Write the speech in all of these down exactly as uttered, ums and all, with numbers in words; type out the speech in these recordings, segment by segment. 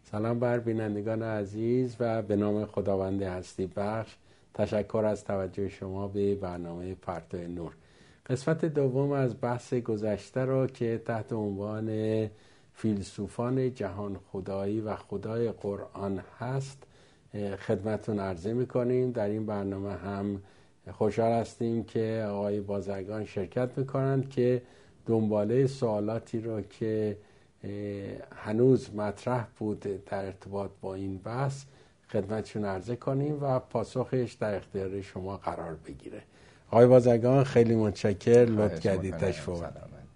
سلام بر بینندگان عزیز و به نام خداوند هستی بخش تشکر از توجه شما به برنامه پرتو نور. قسمت دوم از بحث گذشته را که تحت عنوان فیلسوفان جهان خدایی و خدای قرآن هست خدمتون عرضه میکنیم. در این برنامه هم خوشحال هستیم که آقای بازرگان شرکت میکنند که دنباله سوالاتی را که هنوز مطرح بود در ارتباط با این بحث خدمتشون عرضه کنیم و پاسخش در اختیار شما قرار بگیره. آقای بازرگان خیلی متشکر، لطف کردید تشریف آوردید.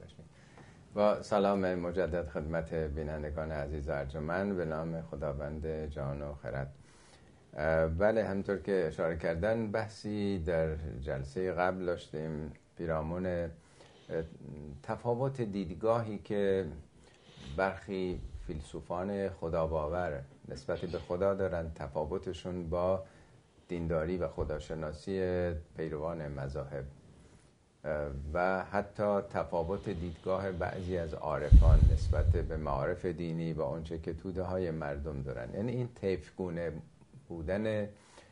با سلام مجدد خدمت بینندگان عزیز ارجمند به نام خداوند جان و خرد. بله، همطور که اشاره کردن بحثی در جلسه قبل داشتیم پیرامون تفاوت دیدگاهی که برخی فیلسوفان خداباور نسبت به خدا دارن، تفاوتشون با دینداری و خداشناسی پیروان مذاهب و حتی تفاوت دیدگاه بعضی از عارفان نسبت به معارف دینی و آنچه که توده های مردم دارن. یعنی این طیفگونه بودن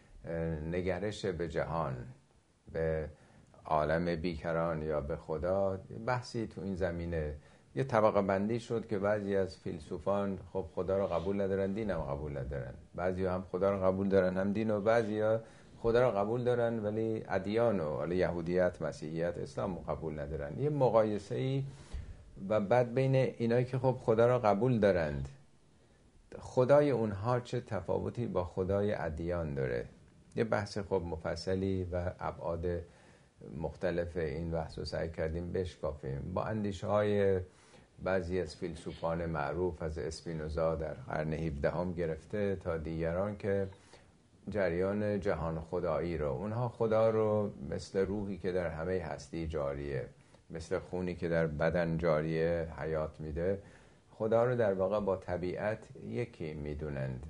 نگرش به جهان، به عالم بیکران یا به خدا، بحثی تو این زمینه یه طبقه بندی شد که بعضی از فیلسوفان خب خدا رو قبول ندارن، دین هم قبول ندارن. بعضی هم خدا رو قبول دارن هم دین، و بعضی ها خدا رو قبول دارن ولی ادیان و حالا یهودیت، مسیحیت، اسلام رو قبول ندارن. یه مقایسه ای و بعد بین اینایی که خب خدا رو قبول دارند، خدای اونها چه تفاوتی با خدای ادیان داره. یه بحث خب مفصلی و ابعاد مختلف این بحث رو سعی کردیم بشکافیم با اندیشه های بعضی از فیلسوفان معروف از اسپینوزا در قرن هفدهم گرفته تا دیگران که جریان جهان خدایی رو، اونها خدا رو مثل روحی که در همه هستی جاریه، مثل خونی که در بدن جاریه حیات میده، خدا رو در واقع با طبیعت یکی میدونند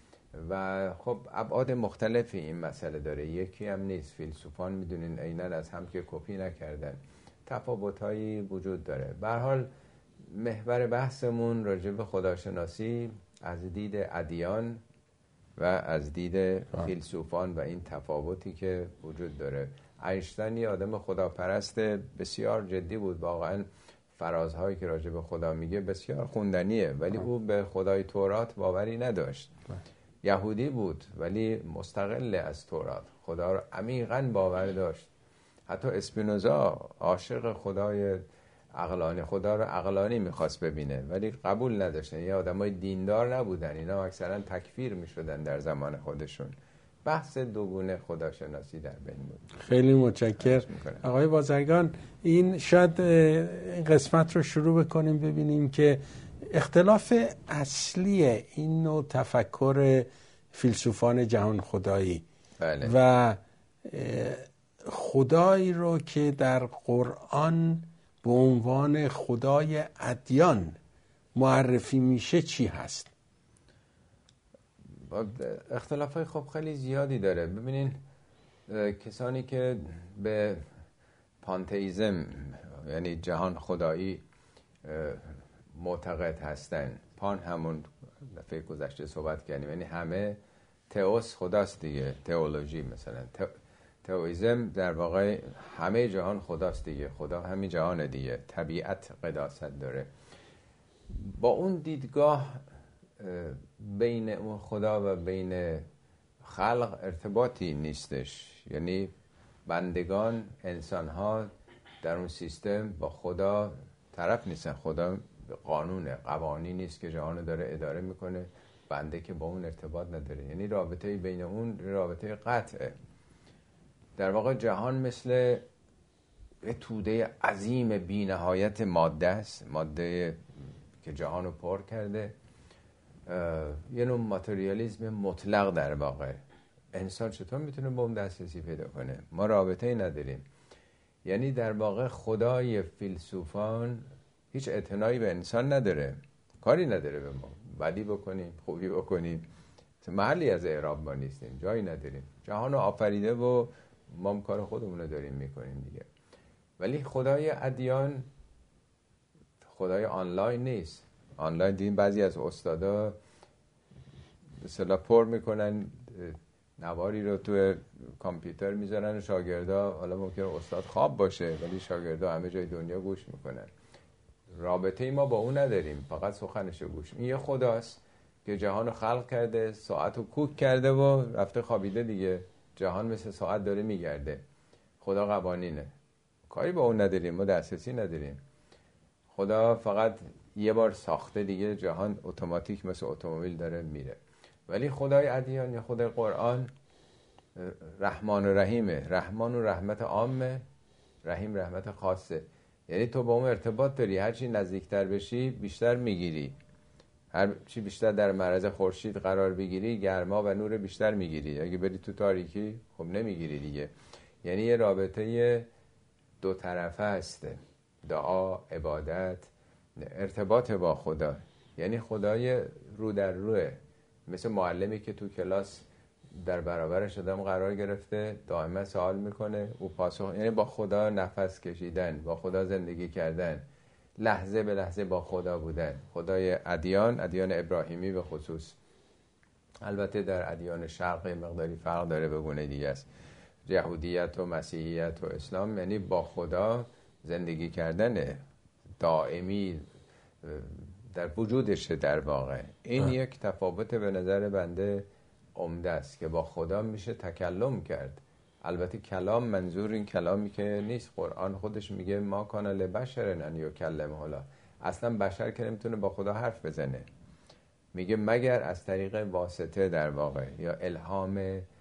و خب ابعاد مختلفی این مسئله داره، یکی هم نیست. فیلسوفان میدونین عیناً از هم که کپی نکردن، تفاوت‌هایی وجود داره. به هر حال محور بحثمون راجع به خداشناسی از دید ادیان و از دید فیلسوفان و این تفاوتی که وجود داره. اینشتین یه آدم خداپرست بسیار جدی بود، واقعاً فرازهایی که راجع به خدا میگه بسیار خوندنیه، ولی او به خدای تورات باوری نداشت. یهودی بود ولی مستقل از تورات، خدا رو عمیقاً باور داشت. حتی اسپینوزا عاشق خدای عقلانی، خدا رو عقلانی میخواست ببینه ولی قبول نداشتن. یه آدمای دیندار نبودن، اینا اکثرا تکفیر میشدن در زمان خودشون. بحث دوگونه خداشناسی در بین بود. خیلی متشکر آقای بازرگان. این شاید این قسمت رو شروع بکنیم ببینیم که اختلاف اصلی این نوع تفکر فیلسوفان جهان خدایی بله. و خدایی رو که در قرآن به عنوان خدای ادیان معرفی میشه چی هست؟ اختلافای خب خیلی زیادی داره. ببینین کسانی که به پانتئیسم یعنی جهان خدایی معتقد هستن، پان همون دفعه گذشته صحبت کردیم، یعنی همه، تئوس خداست دیگه، تئولوژی مثلا، تئویسم در واقع همه جهان خداست دیگه، خدا همین جهان دیگه، طبیعت قداست داره. با اون دیدگاه بین اون خدا و بین خلق ارتباطی نیستش، یعنی بندگان، انسان‌ها در اون سیستم با خدا طرف نیستن. خدا قانونه، قوانین نیست که جهان داره اداره میکنه، بنده که با اون ارتباط نداره. یعنی رابطه بین اون رابطه قطعه. در واقع جهان مثل یه توده عظیم بی نهایت ماده است، ماده که جهان رو پر کرده، یه نوع ماتریالیسم مطلق. در واقع انسان چطور میتونه به اون دسترسی پیدا کنه؟ ما رابطه‌ای نداریم. یعنی در واقع خدای فیلسوفان هیچ اعتنایی به انسان نداره، کاری نداره به ما، بدی بکنیم خوبی بکنیم، محلی از اعراب ما نیستیم، جایی نداریم. جهان رو آفریده و ما کار خودمون رو داریم میکنیم دیگه. ولی خدای ادیان خدای آنلاین نیست. آنلاین دیدیم بعضی از استادا مثلا پر میکنن، نواری رو توی کامپیوتر میذارن و شاگردا، حالا ممکنه استاد خواب باشه ولی شاگردا همه جای دنیا گوش میکنن. رابطه ای ما با اون نداریم، فقط سخنش رو گوش. این یه خداست که جهان رو خلق کرده، ساعت رو کوک کرده و رفته خوابیده دیگه. جهان مثل ساعت داره میگرده. خدا قوانینه، کاری با اون نداریم، ما دسترسی نداریم. خدا فقط یه بار ساخته دیگه، جهان اتوماتیک مثل اتومبیل داره میره. ولی خدای ادیان یا خدای قرآن رحمان و رحیمه. رحمان و رحمت عامه، رحیم رحمت خاصه. یعنی تو با اون ارتباط داری، هر چی نزدیکتر بشی بیشتر میگیری، هر چی بیشتر در معرض خورشید قرار بگیری گرما و نور بیشتر میگیری. اگه بری تو تاریکی خب نمیگیری دیگه. یعنی یه رابطه دو طرفه هسته، دعا، عبادت، ارتباط با خدا. یعنی خدای رو در روه، مثل معلمی که تو کلاس در برابرش آدم قرار گرفته، دائما سوال میکنه او پاسخ. یعنی با خدا نفس کشیدن، با خدا زندگی کردن، لحظه به لحظه با خدا بودن. خدای ادیان، ادیان ابراهیمی به خصوص، البته در ادیان شرق مقداری فرق داره، به گونه دیگه است، یهودیت و مسیحیت و اسلام، یعنی با خدا زندگی کردن دائمی در وجودشه در واقع. این اه. یک تفاوت به نظر بنده عمده است که با خدا میشه تکلم کرد. البته کلام منظور این کلامی که نیست. قرآن خودش میگه ما کان لبشر ان یکلمه الله، اصلا بشر که نمیتونه با خدا حرف بزنه. میگه مگر از طریق واسطه در واقع، یا الهام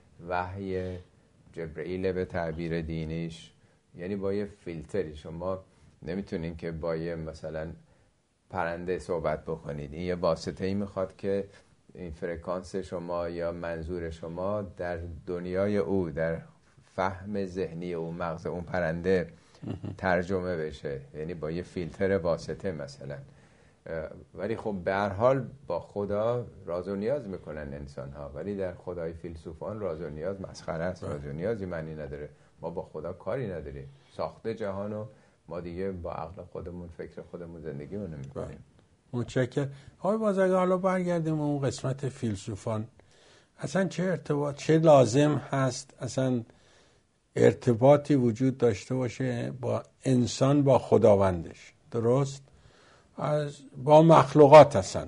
وحی جبرئیل به تعبیر دینیش. یعنی با یه فیلتری. شما نمیتونین که با یه مثلا پرنده صحبت بکنید. این یه واسطه ای میخواد که این فرکانس شما یا منظور شما در دنیای او، در فهم ذهنی او، مغز اون پرنده ترجمه بشه. یعنی با یه فیلتر واسطه مثلا. ولی خب به هر حال با خدا راز و نیاز میکنن انسان ها، ولی در خدای فیلسوفان راز و نیاز مسخره است. راز و نیازی معنی نداره. ما با خدا کاری نداریم. ساخته جهانو، ما دیگه با عقل خودمون، فکر خودمون زندگیمون میکنیم. متشکرم. آقای بازرگان، حالا برگردیم اون قسمت فیلسوفان. اصلا چه ارتباط، چه لازم هست اصلا ارتباطی وجود داشته باشه با انسان با خداوندش؟ درست؟ از با مخلوقات هستن،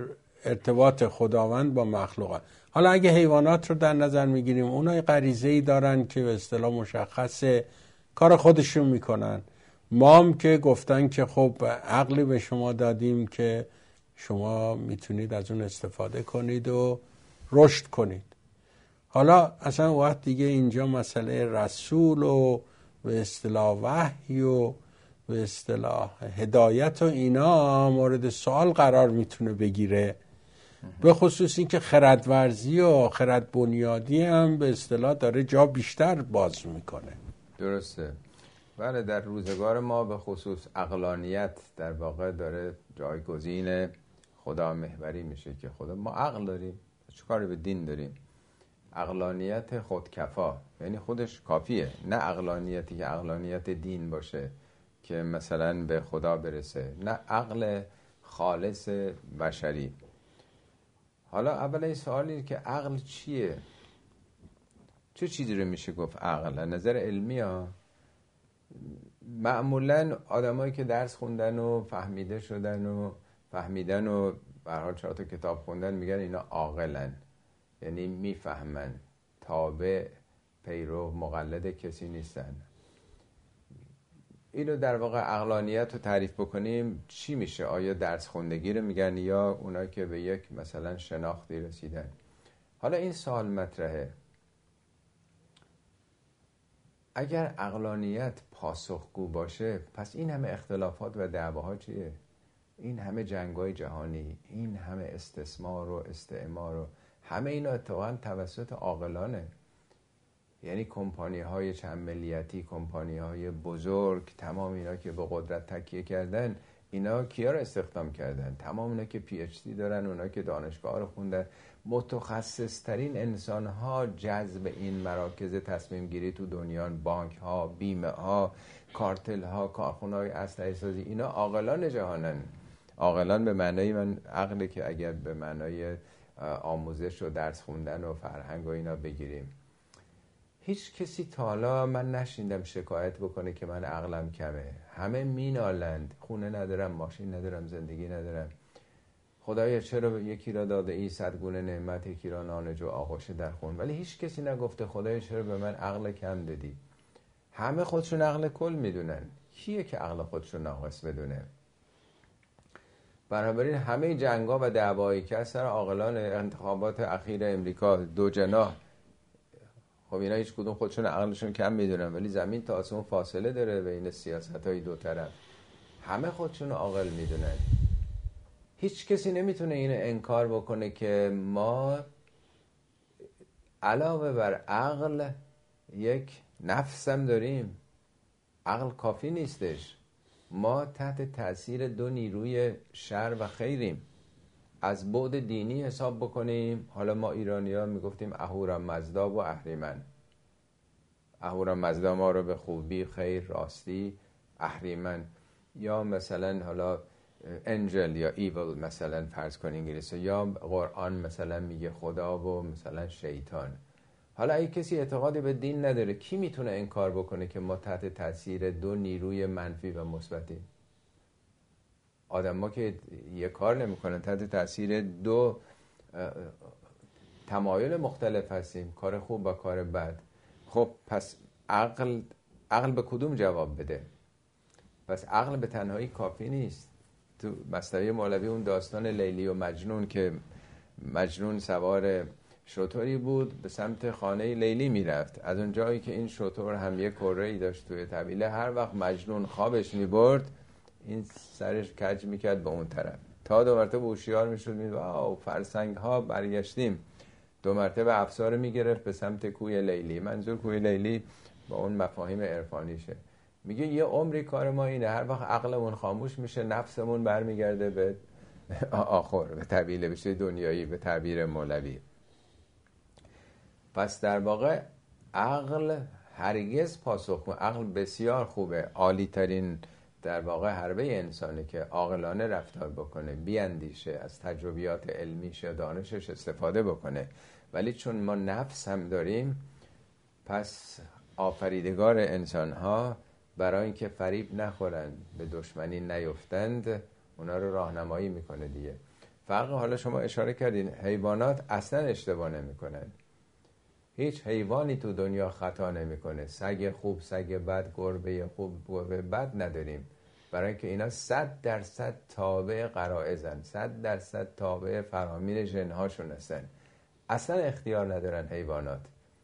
ارتباط خداوند با مخلوقات. حالا اگه حیوانات رو در نظر میگیریم، اونای غریزه‌ای دارن که به اصطلاح مشخصه، کار خودشون میکنن. ما هم که گفتن که خب عقلی به شما دادیم که شما میتونید از اون استفاده کنید و رشد کنید. حالا اصلا وقت دیگه اینجا مسئله رسول و به اصطلاح وحی و به اصطلاح هدایت و اینا مورد سوال قرار میتونه بگیره. به خصوص این که خردورزی و خرد بنیادی هم به اصطلاح داره جا بیشتر باز میکنه. درسته. بله، در روزگار ما به خصوص عقلانیت در واقع داره جایگزین خدا محوری میشه. که خدا، ما عقل داریم، چه کاری به دین داریم؟ عقلانیت خودکفا، یعنی خودش کافیه. نه عقلانیتی که عقلانیت دین باشه که مثلا به خدا برسه، نه عقل خالص بشری. حالا اول این سوالی که عقل چیه؟ چه چیزی رو میشه گفت عقل؟ از نظر علمی ها معمولا آدمایی که درس خوندن و فهمیده شدن و فهمیدن و به هر حال چهار تا کتاب خوندن میگن اینا عاقلن، یعنی میفهمن، تابع پیرو مقلد کسی نیستن. اینو در واقع عقلانیت رو تعریف بکنیم چی میشه؟ آیا درس خوندگی رو میگن یا اونایی که به یک مثلا شناختی رسیدن؟ حالا این سوال مطرحه، اگر عقلانیت پاسخگو باشه پس این همه اختلافات و دعواها چیه؟ این همه جنگ‌های جهانی، این همه استثمار و استعمار و همه اینا اتفاقاً توسط عاقلانه. یعنی کمپانی‌های چند ملیتی، کمپانی‌های بزرگ، تمام اینا که به قدرت تکیه کردن، اینا کیا رو استخدام کردن؟ تمام اینا که پی اچ دی دارن، اونا که دانشگاه رو خوندن، متخصص ترین انسان ها جذب این مراکز تصمیم گیری تو دنیا، بانک ها، بیمه ها، کارتل ها، کارخونه های اسلحه سازی، اینا عاقلان جهانن. عاقلان به معنای من عقلی که اگر به معنای آموزش و درس خوندن و فرهنگ و اینا بگیریم. هیچ کسی تا حالا من نشیندم شکایت بکنه که من عقلم کمه. همه مینالند، خونه ندارم، ماشین ندارم، زندگی ندارم، خدایا چرا یکی را داده ای صد گونه نعمت، یکی را نانجو آغوش در خون، ولی هیچ کسی نگفته خدایا چرا به من عقل کم دادی. همه خودشون عقل کل میدونن. کیه که عقل خودشون ناقص بدونه؟ بنابراین همه جنگا و دعوایی که از سر عاقلان انتخابات اخیر امریکا دو جناح، خب اینا هیچ کدوم خودشون عقلشون کم میدونن، ولی زمین تا آسمون فاصله داره بین سیاست‌های دو طرف. همه خودشون عاقل میدونن. هیچ کسی نمیتونه اینو انکار بکنه که ما علاوه بر عقل یک نفس هم داریم. عقل کافی نیستش. ما تحت تأثیر دو نیروی شر و خیریم. از بعد دینی حساب بکنیم، حالا ما ایرانی ها میگفتیم اهورامزدا و اهریمن. اهورامزدا ما رو به خوبی، خیر، راستی، اهریمن یا مثلا حالا انجل یا ایول مثلا فرض کن انگلیسی، یا قرآن مثلا میگه خدا و مثلا شیطان. حالا اگه کسی اعتقادی به دین نداره، کی میتونه انکار بکنه که ما تحت تاثیر دو نیروی منفی و مثبتیم؟ آدم ما که یه کار نمیکنن، تحت تاثیر دو تمایل مختلف هستیم، کار خوب و کار بد. خب پس عقل عقل به کدوم جواب بده؟ پس عقل به تنهایی کافی نیست. تو مثنوی مولوی اون داستان لیلی و مجنون که مجنون سوار شتری بود به سمت خانه لیلی میرفت، از اون جایی که این شتر هم یک کره‌ای داشت توی طویله، هر وقت مجنون خوابش میبرد این سرش کج میکرد به اون طرف، تا دو مرتبه هوشیار میشد، میگه واو فرسنگ ها برگشتیم. دو مرتبه افسار میگرفت به سمت کوی لیلی. منظور کوی لیلی با اون مفاهیم عرفانیشه. میگه یه عمری کار ما اینه، هر وقت عقلمون خاموش میشه نفسمون برمیگرده به آخر، به طویله، به چیز دنیایی، به تعبیر مولوی. پس در واقع عقل هرگز پاسخ، عقل بسیار خوبه، عالی ترین در واقع حربه انسانه که عاقلانه رفتار بکنه، بیاندیشه، از تجربیات علمیش یا دانشش استفاده بکنه. ولی چون ما نفس هم داریم، پس آفریدگار انسانها برای اینکه فریب نخورن، به دشمنی نیفتند، اونا رو راهنمایی میکنه دیگه. فرق، حالا شما اشاره کردین، حیوانات اصلا اشتباه نمیکنن. هیچ حیوانی تو دنیا خطا نمیکنه. سگ خوب، سگ بد، گربه خوب، گربه بد نداریم، برای اینکه اینا صد درصد تابع غرایزن، صد درصد تابع فرامین ژن‌هاشون هستن. اصلا اختیار ندارن حیوانات.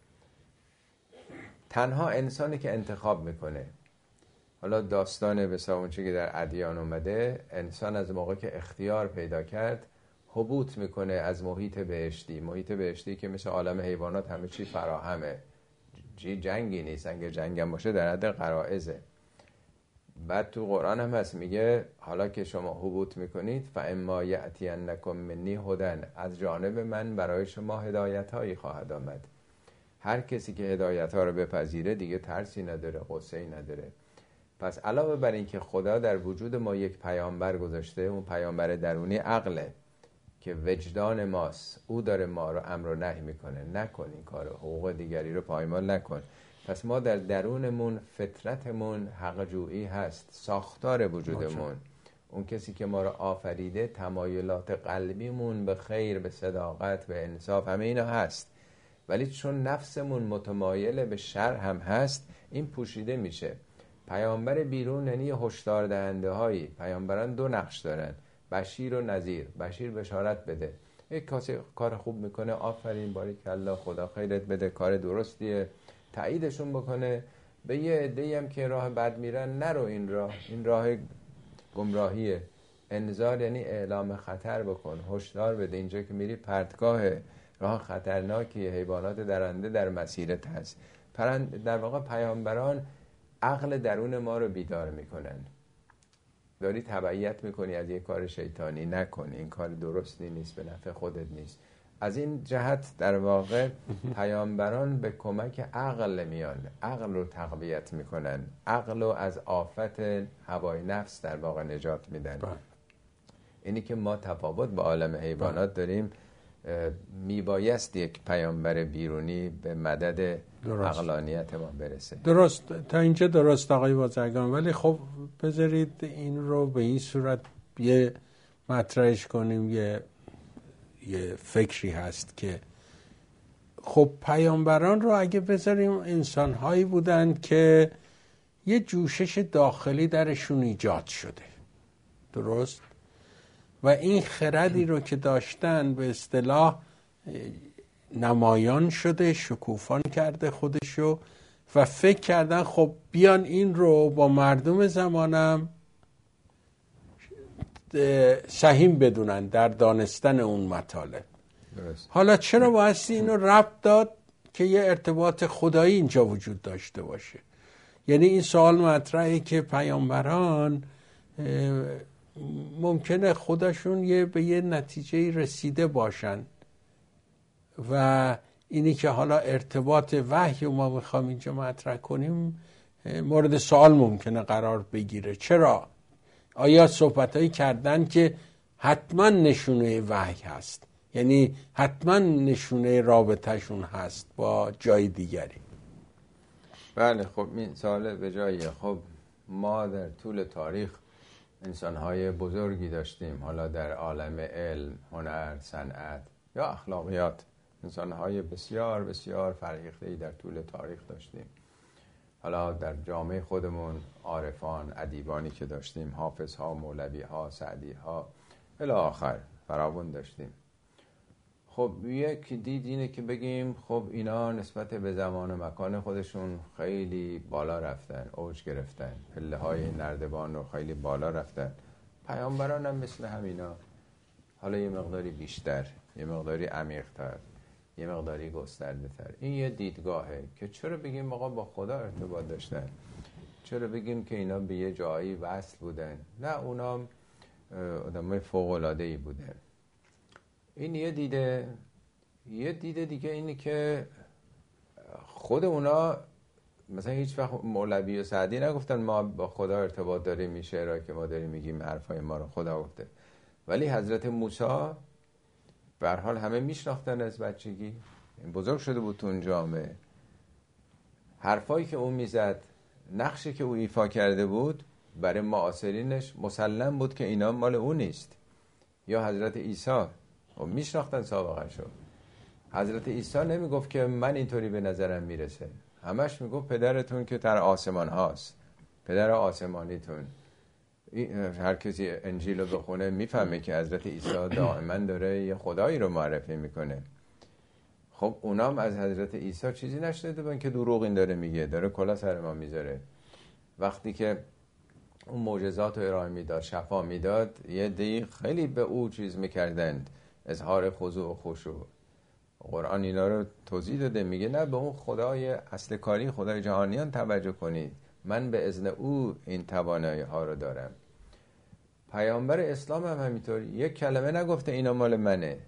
تنها انسانی که انتخاب میکنه. حالا داستان بسا اون چی که در ادیان اومده، انسان از موقع که اختیار پیدا کرد هبوط میکنه از محیط بهشتی. محیط بهشتی که مثل عالم حیوانات همه چی فراهمه، چی جنگی نیست، اگه جنگ هم باشه در حد غرائزه. بعد تو قرآن هم هست، میگه حالا که شما هبوط میکنید فاما یأتینکم منی هدی، از جانب من برای شما هدایت هایی خواهد آمد. هر کسی که هدایت ها رو بپذیره دیگه ترسی نداره، غصه‌ای نداره. پس علاوه بر این که خدا در وجود ما یک پیامبر گذاشته، اون پیامبر درونی عقله که وجدان ماست، او داره ما رو امر و نهی میکنه، نکن این کارو، حقوق دیگری رو پایمال نکن. پس ما در درونمون، فطرتمون حق جویی هست، ساختار وجودمون. اون کسی که ما رو آفریده، تمایلات قلبیمون به خیر، به صداقت، به انصاف، همه اینا هست. ولی چون نفسمون متمایل به شر هم هست، این پوشیده میشه. پیامبر بیرون یعنی هشدار دهنده هایی. پیامبران دو نقش دارن، بشیر و نذیر. بشیر بشارت بده، یک کسی کار خوب میکنه، آفرین، باریکالله، خدا خیرت بده، کار درستیه، تاییدشون بکنه. به یه عده‌ای هم که راه بد میرن، نرو این راه، این راه گمراهیه. انذار یعنی اعلام خطر بکن، هشدار بده، اینجا که میری پرتگاه، راه خطرناکی، حیوانات درنده در مسیرت هست. پرند در واقع پیامبران عقل درون ما رو بیدار میکنن. داری تبعیت میکنی از یک کار شیطانی، نکن، این کار درستی نیست، به نفع خودت نیست. از این جهت در واقع پیامبران به کمک عقل میان، عقل رو تقویت میکنن، عقل رو از آفت هوای نفس در واقع نجات میدن. اینی که ما تفاوت با عالم حیوانات داریم، میبایست یک پیامبر بیرونی به مدد درست. عقلانیت ما برسه. درست، تا اینجا درست آقای بازرگان، ولی خب بذارید این رو به این صورت یه مطرحش کنیم. یه یه فکری هست که خب پیامبران رو اگه بذاریم انسان‌هایی بودن که یه جوشش داخلی درشون ایجاد شده، درست؟ و این خردی رو که داشتن به اصطلاح نمایان شده، شکوفان کرده خودشو و فکر کردن خب بیان این رو با مردم زمانم سهیم بدونن در دانستن اون مطالب. درست. حالا چرا بایستی اینو ربط داد که یه ارتباط خدایی اینجا وجود داشته باشه؟ یعنی این سوال مطرحه که پیامبران ممکنه خودشون یه به یه نتیجه رسیده باشن و اینی که حالا ارتباط وحی و ما میخوام اینجا مطرح کنیم مورد سوال ممکنه قرار بگیره. چرا؟ آیا صحبتایی کردن که حتما نشونه وحی هست، یعنی حتما نشونه رابطهشون هست با جای دیگری؟ بله، خب این سوال به جاییه. خب ما در طول تاریخ انسان‌های بزرگی داشتیم، حالا در عالم علم، هنر، صنعت یا اخلاقیات، انسان‌های بسیار بسیار فرهیخته‌ای در طول تاریخ داشتیم. حالا در جامعه خودمون عارفان، ادیبانی که داشتیم، حافظها، مولوی‌ها، سعدی‌ها الی آخر فراوان داشتیم. خب یک دید اینه که بگیم خب اینا نسبت به زمان و مکان خودشون خیلی بالا رفتن، اوج گرفتن، پله های نردبان رو خیلی بالا رفتن. پیامبران هم مثل همینا، حالا یه مقداری بیشتر، یه مقداری عمیق‌تر، یه مقداری گسترده تر. این یه دیدگاهه که چرا بگیم آقا با خدا ارتباط داشتن، چرا بگیم که اینا به یه جایی وصل بودن. نه، اونا آدمای فوق‌العاده‌ای بودن. این یه دیده. یه دیده دیگه اینی که خود اونا مثلا هیچ وقت مولوی و سعدی نگفتن ما با خدا ارتباط داریم، این شعرهایی که ما داریم میگیم حرفای ما رو خدا گفته. ولی حضرت موسی به هر حال همه میشناختن از بچگی، بزرگ شده بود تو اون جامعه. حرفایی که اون میزد، نقشی که او ایفا کرده بود برای معاصرینش مسلم بود که اینا مال اون نیست. یا حضرت عیسی و میشناختن سابقه شو. حضرت عیسی نمیگفت که من اینطوری به نظرم میرسه، همش میگفت پدرتون که در آسمان هاست، پدر آسمانیتون. هر کسی انجیل رو بخونه میفهمه که حضرت عیسی دائما داره یه خدایی رو معرفی میکنه. خب اونام از حضرت عیسی چیزی نشنیده بودن که دروغ این داره میگه، داره کلا سر ما میذاره. وقتی که اون معجزات رو ارائه میداد، شفا میداد، یه دی خیلی به او چیز میکردند، اظهار خضوع و خشوع. قرآن اینا رو توضیح داده، میگه نه، به اون خدای اصل کاری، خدای جهانیان توجه کنید، من به اذن او این توانایی ها رو دارم. پیامبر اسلام هم همینطور یک کلمه نگفته اینا مال منه.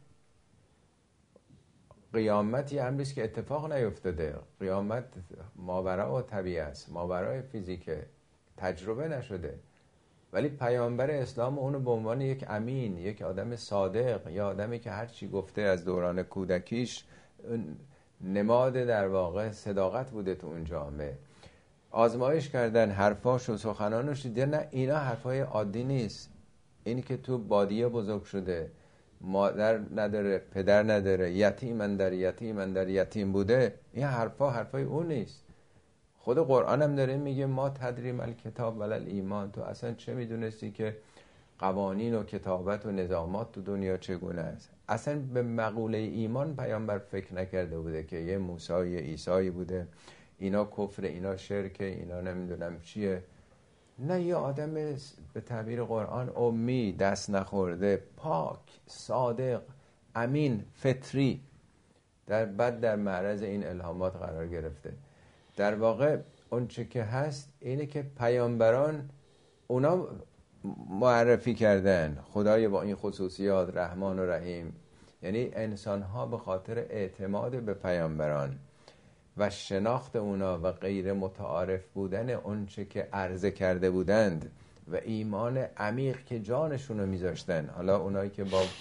قیامت یه امریست که اتفاق نیفتاده. قیامت ماورا و طبیعه است، ماورای فیزیکه، تجربه نشده. ولی پیامبر اسلام اونو به عنوان یک امین، یک آدم صادق، یا آدمی که هر چی گفته از دوران کودکیش نماد در واقع صداقت بوده تو اون جامعه. آزمایش کردن حرفاش و سخنانش، دیدن نه، اینا حرفای عادی نیست. اینی که تو بادیه بزرگ شده، مادر نداره، پدر نداره، یتیم اندر یتیم اندر یتیم بوده، این حرفا حرفای اون نیست. خود قرآن هم داره میگه ما تدریم الکتاب ولل ایمان. تو اصلا چه میدونستی که قوانین و کتابت و نظامات تو دنیا چگونه است؟ اصلا به مقوله ایمان پیامبر فکر نکرده بوده که یه موسی یه عیسی بوده، اینا کفر، اینا شرک، اینا نمیدونم چیه. نه، یه آدم به تعبیر قرآن امی، دست نخورده، پاک، صادق، امین، فطری، در بعد در معرض این الهامات قرار گرفته. در واقع اون چه که هست اینه که پیامبران اونا معرفی کردن خدای با این خصوصیات، رحمان و رحیم. یعنی انسان ها به خاطر اعتماد به پیامبران و شناخت اونا و غیر متعارف بودن اون چه که عرضه کرده بودند و ایمان عمیق که جانشون رو میذاشتن، حالا اونایی که با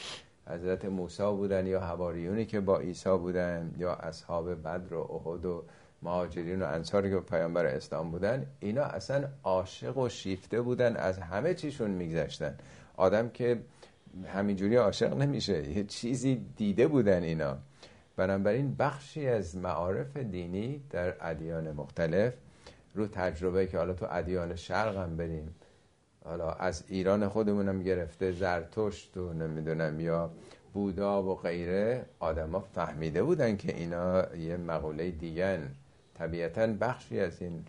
حضرت موسی بودن یا حواریونی که با عیسی بودن یا اصحاب بدر و احد و مهاجرین و انصاری که پیامبر اسلام بودن، اینا اصلا عاشق و شیفته بودن، از همه چیشون میگذشتن. آدم که همینجوری عاشق نمیشه، یه چیزی دیده بودن اینا. بنابراین بخشی از معارف دینی در ادیان مختلف رو تجربه که حالا تو ادیان شرق هم بریم، حالا از ایران خودمونم گرفته زرتشت و نمیدونم یا بودا و غیره، آدما فهمیده بودن که اینا یه مقوله دیگن. طبیعتاً بخشی از این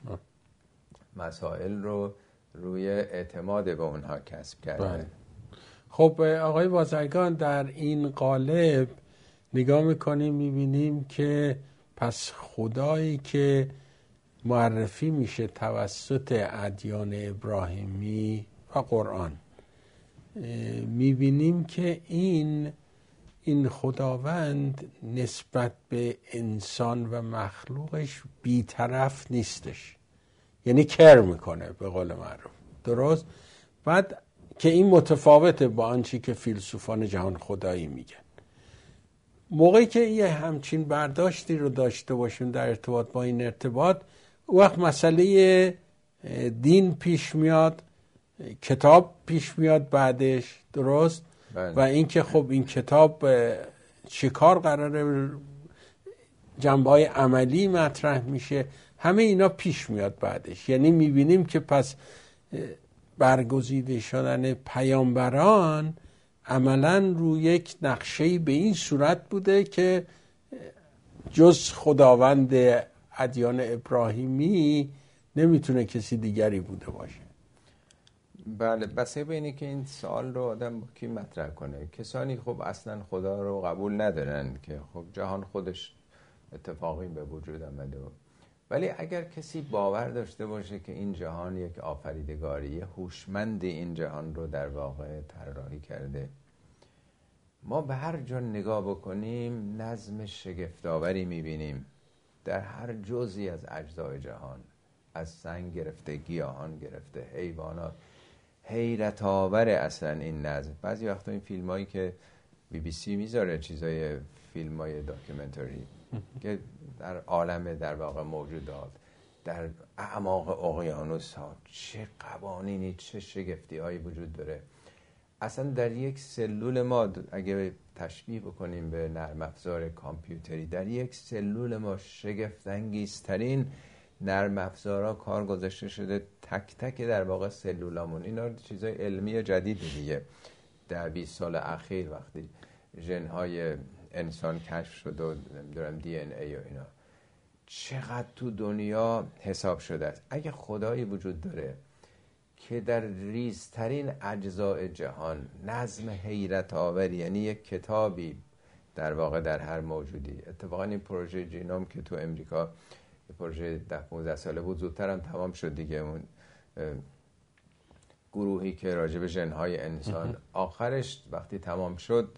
مسائل رو روی اعتماد به اونها کسب کردن. خب آقای بازرگان، در این قالب نگاه میکنیم میبینیم که پس خدایی که معرفی میشه توسط ادیان ابراهیمی و قرآن، میبینیم که این این خداوند نسبت به انسان و مخلوقش بی‌طرف نیستش، یعنی کر میکنه به قول معروف، درست؟ بعد که این متفاوته با آنچه که فیلسوفان جهان خدایی میگن. موقعی که یه همچین برداشتی رو داشته باشیم در ارتباط با این ارتباط، وقت مسئله دین پیش میاد، کتاب پیش میاد بعدش، درست؟ بله. و اینکه خب این کتاب چیکار قراره، جنبه‌های عملی مطرح میشه، همه اینا پیش میاد بعدش. یعنی میبینیم که پس برگزیده شدن پیامبران عملاً روی یک نقشه‌ای به این صورت بوده که جز خداوند ادیان ابراهیمی نمیتونه کسی دیگری بوده باشه. بله، بسه به اینه که این سوال رو آدم کی مطرح کنه. کسانی خب اصلا خدا رو قبول ندارن که خب جهان خودش اتفاقی به وجود آمده، ولی اگر کسی باور داشته باشه که این جهان یک آفریدگاری هوشمند این جهان رو در واقع طراحی کرده، ما به هر جا نگاه بکنیم نظم شگفت‌آوری می‌بینیم در هر جزئی از اجزای جهان، از سنگ گرفته، گیاهان گرفته، حیوانات. حیرت آوره اصلا این نظم. بعضی وقتا این فیلمایی که بی بی سی میذاره، چیزای فیلمای داکیومنتری که در عالم در واقع موجودات، در اعماق اقیانوس ها چه قوانینی، چه شگفتی هایی وجود داره. اصلا در یک سلول ما اگه تشبیه بکنیم به نرم افزار کامپیوتری، در یک سلول ما شگفت انگیزترین نرم افزارها کار گذاشته شده، تک تک در واقع سلولامون. اینا چیزای علمی جدید دیگه. در بیست سال اخیر وقتی ژن‌های انسان کشف شد و نمیدونم دی ان ای و اینا، چقدر تو دنیا حساب شده است. اگه خدایی وجود داره که در ریزترین اجزای جهان نظم حیرت آوری، یعنی یک کتابی در واقع در هر موجودی. اتفاقا این پروژه جینوم که تو امریکا پروژه ده پانزده ساله بود، زودتر هم تمام شد دیگه. اون گروهی که راجع به ژن‌های انسان، آخرش وقتی تمام شد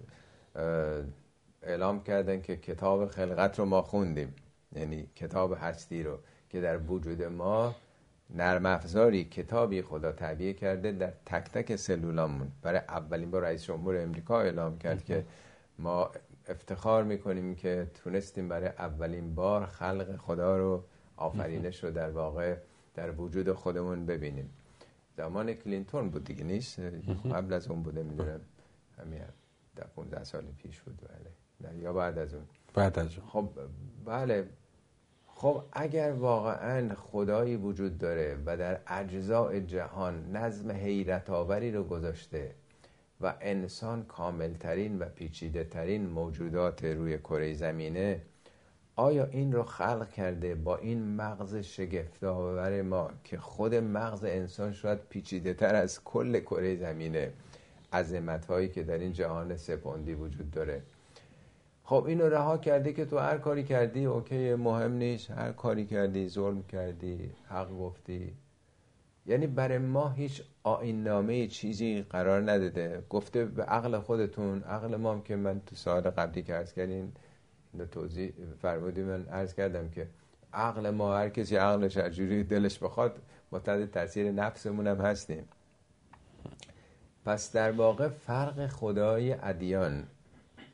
اعلام کردن که کتاب خلقت رو ما خوندیم، یعنی کتاب هستی رو که در وجود ما نرم افزاری کتابی خدا تعبیه کرده در تک تک سلولامون. برای اولین بار رئیس جمهور امریکا اعلام کرد که ما افتخار میکنیم که تونستیم برای اولین بار خلق خدا رو، آفرینش رو در واقع در وجود خودمون ببینیم. زمان کلینتون بود دیگه، نیست؟ قبل از اون بوده، میدونم همین در پانزده سال پیش بود. بله، یا بعد از اون؟ بعد از اون. خب بله. خب اگر واقعا خدایی وجود داره و در اجزای جهان نظم حیرت آوری رو گذاشته و انسان کاملترین و پیچیده ترین موجودات روی کره زمینه، آیا این رو خلق کرده با این مغز شگفت‌آور ما که خود مغز انسان شاید پیچیده تر از کل کره زمینه، عظمت‌هایی که در این جهان سه‌پوندی وجود داره؟ خب اینو رها کرده که تو هر کاری کردی اوکی، مهم نیست، هر کاری کردی ظلم کردی، حق گفتی. یعنی برای ما هیچ آیین‌نامه چیزی قرار نداده، گفته به عقل خودتون. عقل ما هم که من تو سال قبلی که عرض کردین اینو توضیح فرمودی، من عرض کردم که عقل ما هر کسی عقلش اجوری دلش بخواد متحد تاثیر نفسمون هم هستیم. پس در واقع فرق خدای ادیان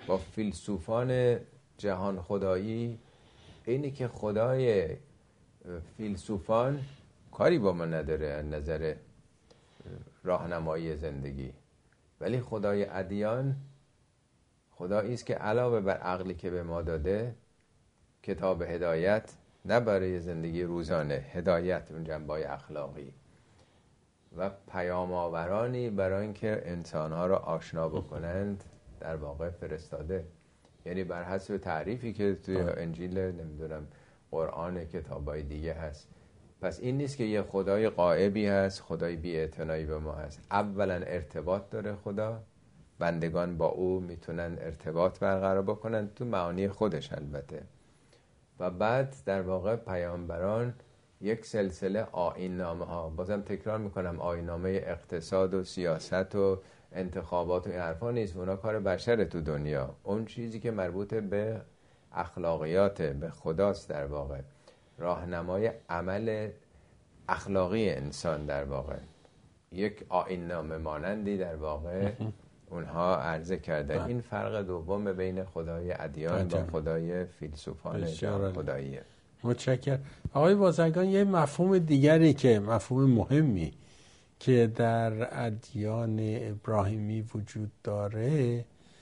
با فیلسوفان جهان خدایی اینی که خدای فیلسوفان کاری با ما نداره از نظر راهنمایی زندگی، ولی خدای ادیان خدایی است که علاوه بر عقلی که به ما داده، کتاب هدایت، نه برای زندگی روزانه، هدایت اون جنبه‌های اخلاقی و پیام آورانی برای اینکه انسانها را آشنا بکنند در واقع فرستاده. یعنی بر حسب تعریفی که توی انجیل، نمیدونم قرآن، کتابای دیگه هست. پس این نیست که یه خدای غائبی هست، خدای بی‌اعتنایی به ما هست. اولا ارتباط داره خدا، بندگان با او میتونن ارتباط برقرار بکنن تو معانی خودش البته. و بعد در واقع پیامبران یک سلسله آیین نامه ها، بازم تکرار میکنم، آیین نامه اقتصاد و سیاست و انتخابات و این حرفا نیست، اونا کار بشره تو دنیا. اون چیزی که مربوط به اخلاقیات، به خداست در واقع، راهنمای عمل اخلاقی انسان در واقع، یک آیین نامه مانندی در واقع اونها عرضه کردن. این فرق دوم بین خدای ادیان با خدای فیلسوفان جهان خداییه. متشکرم. آقای بازرگان، یه مفهوم دیگری که مفهوم مهمی که در ادیان ابراهیمی وجود داره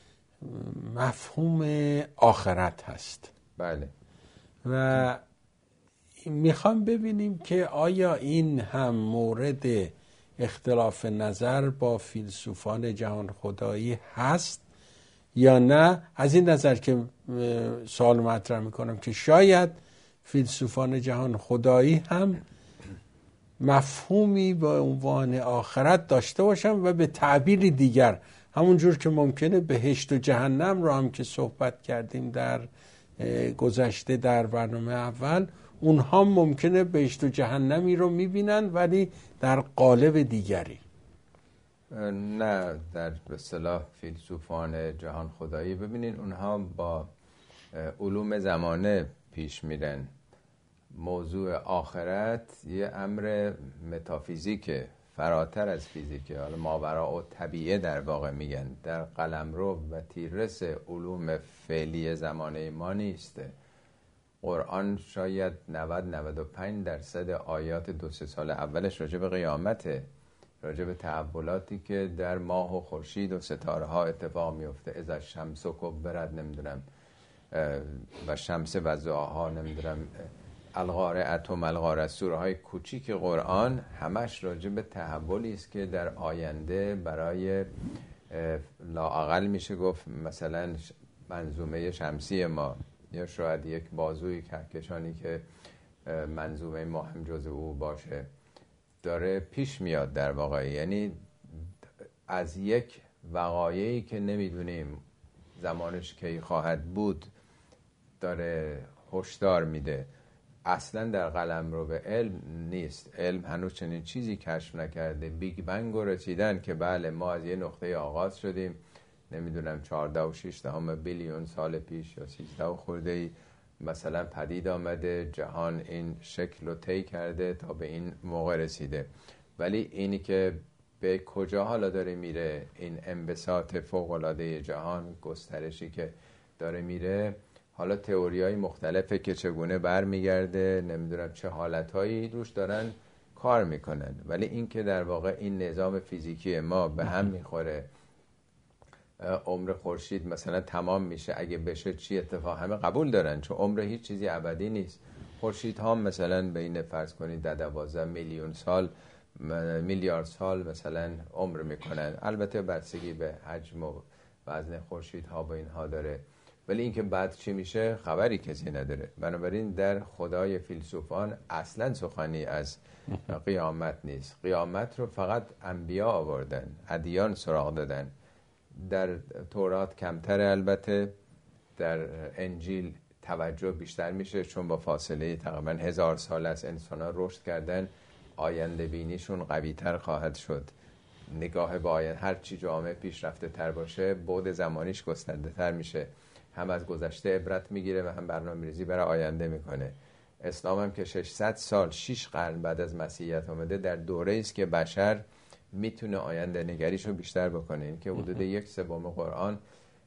مفهوم آخرت هست. بله. و میخوام ببینیم که آیا این هم مورد اختلاف نظر با فیلسوفان جهان خدایی هست یا نه؟ از این نظر که سوال مطرح میکنم که شاید فیلسوفان جهان خدایی هم مفهومی با عنوان آخرت داشته باشن و به تعبیری دیگر، همون جور که ممکنه بهشت و جهنم رو هم که صحبت کردیم در گذشته در برنامه اول، اونها ممکنه بهشت و جهنمی رو میبینن ولی در قالب دیگری. نه، در به اصطلاح فیلسوفان جهان خدایی ببینین اونها با علوم زمانه پیش میرن. موضوع آخرت یه امر متافیزیکه، فراتر از فیزیکه، حالا ماوراء و طبیعه در واقع میگن، در قلمرو و تیررس علوم فعلی زمانه ما نیسته. قرآن شاید نود نود و پنج درصد آیات دو سه سال اولش راجع به قیامته، راجع به تحولاتی که در ماه و خورشید و ستاره ها اتفاق میفته. اذا الشمس کبرت، نمیدونم و شمس و ضحاها، نمیدونم القارعه و ملقارعه، سوره های کوچیک قرآن همش راجع به تحولی است که در آینده برای لااقل میشه گفت مثلا منظومه شمسی ما، یا شاید یک بازوی کهکشانی که منظومه ما هم جز او باشه، داره پیش میاد در واقع. یعنی از یک وقایعی که نمیدونیم زمانش کی خواهد بود داره هشدار میده. اصلا در قلمرو به علم نیست، علم هنوز چنین چیزی کشف نکرده. بیگ بنگ رو رسیدن که بله ما از یه نقطه آغاز شدیم، نمیدونم چهارده و شش دهم بیلیون سال پیش یا سیزده و خورده ای مثلا پدید آمده، جهان این شکل رو طی کرده تا به این موقع رسیده. ولی اینی که به کجا حالا داره میره، این انبساط فوق‌العاده جهان، گسترشی که داره میره، حالا تئوری‌های مختلفه که چگونه برمیگرده، نمیدونم چه حالتهایی روش دارن کار میکنن. ولی این که در واقع این نظام فیزیکی ما به هم میخوره، عمر خورشید مثلا تمام میشه، اگه بشه چی اتفاق، همه قبول دارن چون عمر هیچ چیزی ابدی نیست. خورشید ها مثلا بین فرض کنید در دوازده میلیون سال، میلیارد سال مثلا عمر میکنن. البته بستگی به حجم و وزن خورشید ها با اینها داره، ولی اینکه بعد چی میشه خبری کسی نداره. بنابراین در خدای فیلسوفان اصلا سخنی از قیامت نیست. قیامت رو فقط انبیا آوردن، ادیان سراغ دادن. در تورات کمتر، البته در انجیل توجه بیشتر میشه چون با فاصله تقریبا هزار سال از انسان ها رشد کردن، آینده بینیشون قوی تر خواهد شد. نگاه به آینده، هر چی جامعه پیشرفته تر باشه بعد زمانیش گسترده تر میشه، هم از گذشته عبرت میگیره و هم برنامه‌ریزی برای آینده میکنه. اسلام هم که ششصد سال، شش قرن بعد از مسیحیت اومده، در دوره است که بشر میتونه آینده نگریشو بیشتر بکنه. این که حدود یک سوم قرآن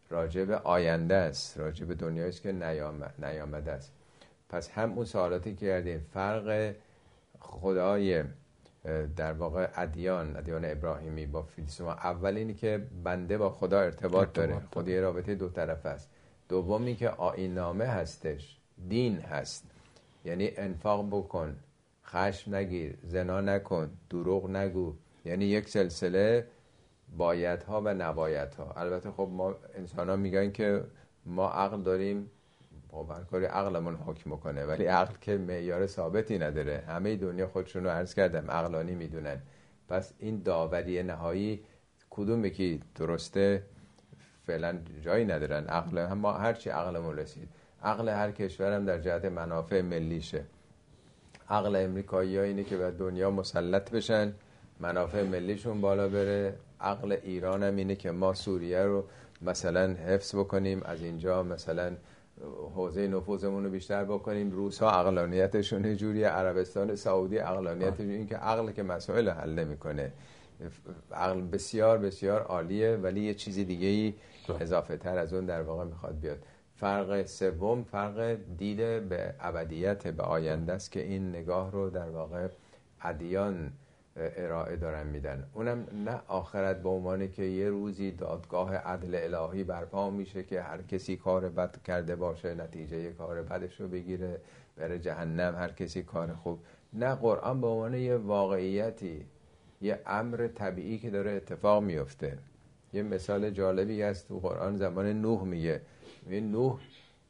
راجع به آینده است، راجع به دنیایی است که نیامده است. پس هم اون سوالاتی که کردیم، فرق خدای در واقع ادیان ادیان ابراهیمی با فیلسوفان، اول اینی که بنده با خدا ارتباط داره، خدا یه رابطه دو طرفه است. دومی که آیین نامه هستش، دین هست، یعنی انفاق بکن، خشم نگیر، زنا نکن، دروغ نگو، یعنی یک سلسله بایدها و نبایدها. البته خب ما انسان ها میگن که ما عقل داریم، هر کاری عقلمون حکم کنه، ولی عقل که معیار ثابتی نداره. همه دنیا خودشون رو عرض کردم عقلانی میدونن. پس این داوری نهایی کدوم یکی درسته فعلا جایی ندارن. عقل هم ما هرچی عقلمون رسید، عقل هر کشورم در جهت منافع ملیشه. عقل امریکایی‌ها اینه که به دنیا مسلط بشن، منافع ملیشون بالا بره. عقل ایران هم اینه که ما سوریه رو مثلا حفظ بکنیم، از اینجا مثلا حوزه نفوذمون رو بیشتر بکنیم. روس ها عقلانیتشون یه جوریه، عربستان سعودی عقلانیتشون این که عقل که مسائل حل نمی‌کنه. عقل بسیار بسیار عالیه، ولی یه چیزی دیگه ای اضافه تر از اون در واقع میخواد بیاد. فرق سوم فرق دید به ابدیت، به آینده است که این نگاه رو در واقع ادیان ارائه دارن میدن. اونم نه آخرت به عنوان که یه روزی دادگاه عدل الهی برپا میشه که هر کسی کار بد کرده باشه نتیجه کار بدش رو بگیره بره جهنم، هر کسی کار خوب. نه، قرآن به عنوان یه واقعیتی، یه امر طبیعی که داره اتفاق میفته. یه مثال جالبی هست تو قرآن، زمان نوح میگه. این نوح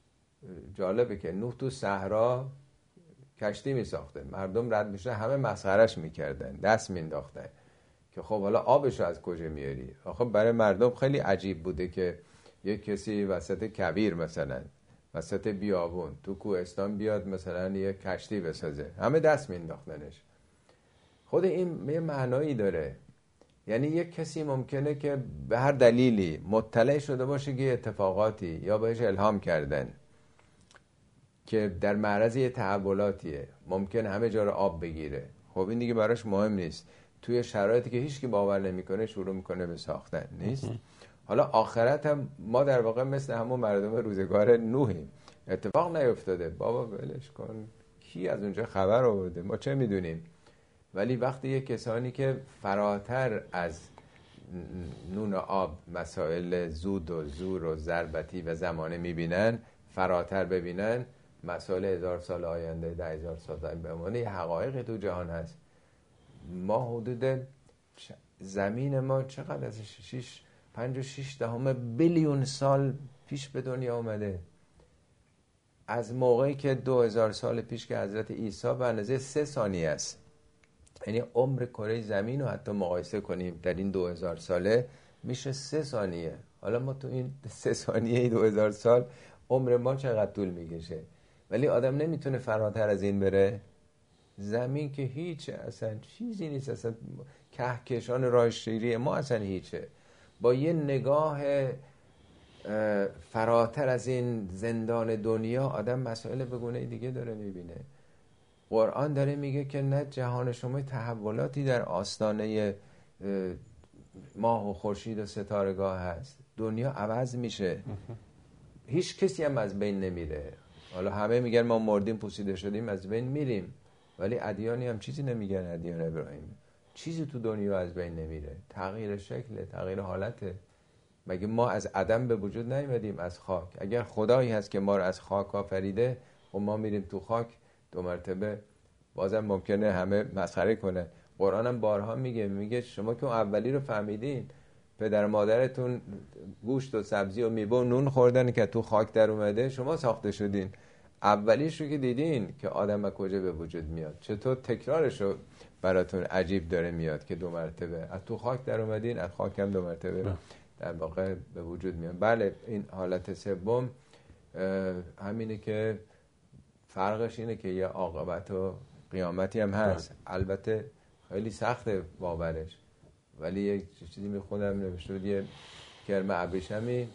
جالبه که نوح تو صحرا کشتی می ساخته، مردم رد میشه همه مسخرش میکردن، دست مینداختن که خب حالا آبشو از کجا میاری؟ آخه برای مردم خیلی عجیب بوده که یک کسی وسط کویر مثلا وسط بیابون تو کوهستان بیاد مثلا یک کشتی بسازه، همه دست مینداختنش. خود این یه معنایی داره، یعنی یک کسی ممکنه که به هر دلیلی مطلع شده باشه که اتفاقاتی یا بهش الهام کردن که در معرض یه تحولاتیه، ممکن همه جا رو آب بگیره. خب این دیگه براش مهم نیست، توی شرایطی که هیچ کی باور نمیکنه شروع میکنه به ساختن. نیست. حالا آخرت هم ما در واقع مثل همون مردم روزگار نوحیم، اتفاق نیفتاده، بابا ولش کن، کی از اونجا خبر آورده، ما چه میدونیم. ولی وقتی یه کسانی که فراتر از نون و آب مسائل زود و زور و ضربتی و زمانه میبینن، فراتر ببینن، مسائل هزار سال آینده، ده هزار سال آینده، به عنوان یه حقایقی تو جهان هست. ما حدود زمین ما چقدر از شش پنج و شش دهم بیلیون سال پیش به دنیا آمده، از موقعی که دو هزار سال پیش که حضرت عیسی به اندازه سه ثانیه است. یعنی عمر کره زمین رو حتی مقایسه کنیم در این دو هزار ساله میشه سه ثانیه. حالا ما تو این سه ثانیه دو هزار سال عمر ما چقدر طول میکشه، ولی آدم نمیتونه فراتر از این بره. زمین که هیچ، اصلا چیزی نیست، اصلا کهکشان راه شیری ما اصلا هیچه. با یه نگاه فراتر از این زندان دنیا آدم مسائل به گونه دیگه داره میبینه. قرآن داره میگه که نه، جهان شما تحولاتی در آستانه ماه و خورشید و ستارگاه هست، دنیا عوض میشه، هیچ کسی هم از بین نمیره. حالا همه میگن ما مردیم پوسیده شدیم از بین میریم، ولی ادیانی هم چیزی نمیگن. ادیان ابراهیم چیزی تو دنیا از بین نمیره، تغییر شکل، تغییر حالته. مگه ما از عدم به وجود نیومدیم؟ از خاک. اگر خدایی هست که ما رو از خاک آفریده و ما میریم تو خاک دو مرتبه، بازم ممکنه همه مسخره کنه. قرآن هم بارها میگه، میگه شما که اولی رو فهمیدین، پدر مادرتون گوشت و سبزی و میوه و نون خوردن که تو خاک در اومده، شما ساخته شدین. اولیش رو که دیدین که آدم از کجا به وجود میاد، چطور تکرارش رو براتون عجیب داره میاد که دو مرتبه از تو خاک در اومدین، از خاک هم دو مرتبه در واقع به وجود میاد. بله، این حالت سوم همینه که فرقش اینه که یه عاقبت و قیامتی هم هست. البته خیلی سخته باورش، ولی یک چیزی میخوندم نوشته بود یه کرم ابریشمی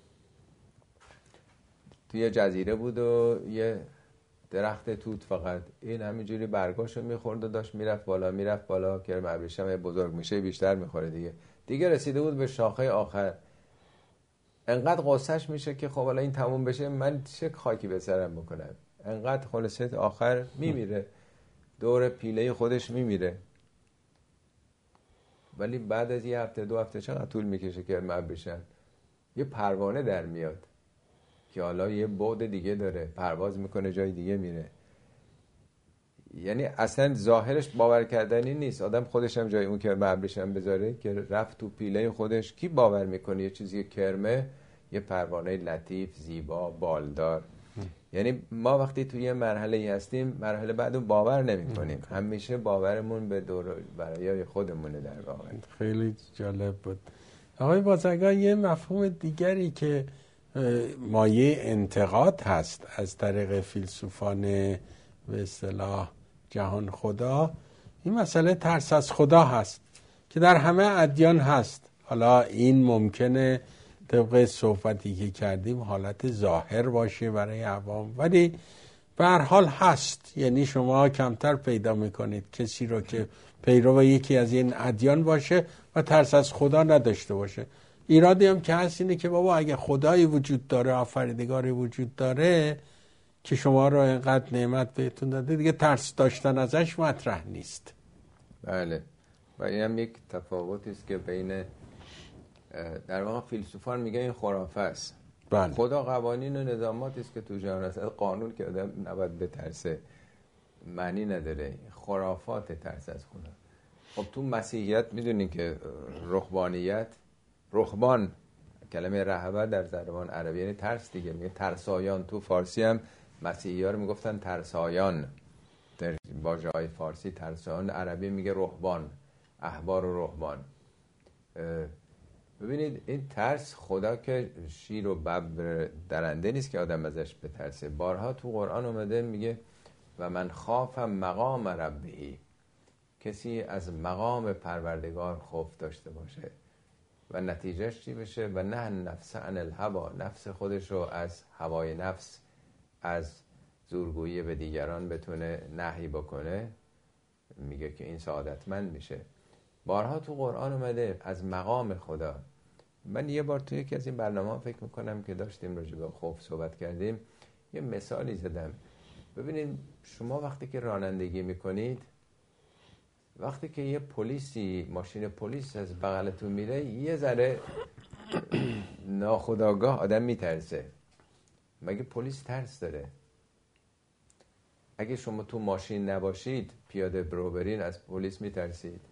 توی جزیره بود و یه درخت توت، فقط این همینجوری برگاشو میخورد و داشت میرفت بالا میرفت بالا. کرم ابریشم بزرگ میشه بیشتر میخوره دیگه. دیگه رسیده بود به شاخه آخر، انقدر قصهش میشه که خب حالا این تموم بشه من چه خاکی به سرم بکنم. انقدر خلاصه آخر میمیره، دور پیله خودش میمیره. ولی بعد از یه هفته دو هفته چقدر طول میکشه که مرد بشن؟ یه پروانه در میاد که حالا یه بعد دیگه داره، پرواز میکنه جای دیگه میره. یعنی اصلا ظاهرش باور کردنی نیست. آدم خودش هم جای اون که مرد بشن بذاره که رفت تو پیله خودش، کی باور میکنه یه چیزی کرمه، یه پروانه لطیف زیبا بالدار. یعنی ما وقتی توی یه مرحله ای هستیم، مرحله بعدو باور نمی کنیم. همیشه باورمون به دور برای خودمونه در واقع. خیلی جالب بود. آقای بازرگان، یه مفهوم دیگری که مایه انتقاد هست از طریق فیلسوفان به اصطلاح جهان خدا، این مسئله ترس از خدا هست که در همه ادیان هست. حالا این ممکنه طبق صحبتی که کردیم حالت ظاهر باشه برای عوام، ولی به هر حال هست. یعنی شما کمتر پیدا میکنید کسی رو که پیرو یکی از این ادیان باشه و ترس از خدا نداشته باشه. ایرادی هم که هست اینه که بابا اگه خدایی وجود داره، آفریدگاری وجود داره که شما رو اینقدر نعمت بهتون داده، دیگه ترس داشتن ازش مطرح نیست. بله، و این هم یک تفاوتی است که بین در واقع فیلسوفان میگن این خرافه است. بله. خدا قوانین و نظاماتی است که تو جهان هست. قانون که آدم نباید بترسه، معنی نداره. خرافات ترس از خدا. خب تو مسیحیت میدونین که رهبانیت، رهبان کلمه رهبر در زبان عربی یعنی ترس دیگه، میگه ترسایان. تو فارسی هم مسیحی ها رو میگفتن ترسایان، در واژه‌های فارسی ترسایان، عربی میگه رهبان، احبار و رهبان. ببینید این ترس، خدا که شیر و ببر درنده نیست که آدم ازش بترسه. بارها تو قرآن اومده میگه و من خافم مقام ربی، کسی از مقام پروردگار خوف داشته باشه و نتیجهش چی بشه؟ و نه نفس عن الهوا، نفس خودش رو از هوای نفس، از زورگویی به دیگران بتونه نهی بکنه. میگه که این سعادتمند میشه. بارها تو قرآن اومده از مقام خدا. من یه بار توی یکی از این برنامه فکر میکنم که داشتیم راجع به خوف صحبت کردیم، یه مثالی زدم. ببینید شما وقتی که رانندگی میکنید، وقتی که یه پلیسی، ماشین پلیس از بغلتون میره، یه ذره ناخودآگاه آدم میترسه. مگه پلیس ترس داره؟ اگه شما تو ماشین نباشید، پیاده برو برین، از پلیس میترسید؟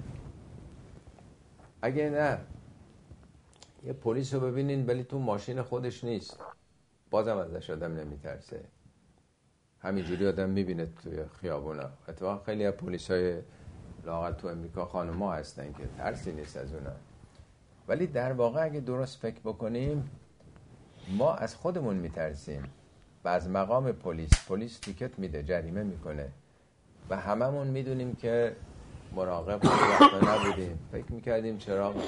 اگه نه یه پلیس رو ببینین ولی تو ماشین خودش نیست، بازم ازش آدم نمیترسه. همینجوری آدم میبینه توی خیابونا. اتفاقا خیلی از پلیسای لااقل تو امریکا خانوما هستن که ترسی نیست از اونا. ولی در واقع اگه درست فکر بکنیم، ما از خودمون میترسیم و از مقام پلیس. پلیس تیکت میده، جریمه میکنه و هممون میدونیم که مراقب وقتا نبودیم. فکر میکردیم چراغ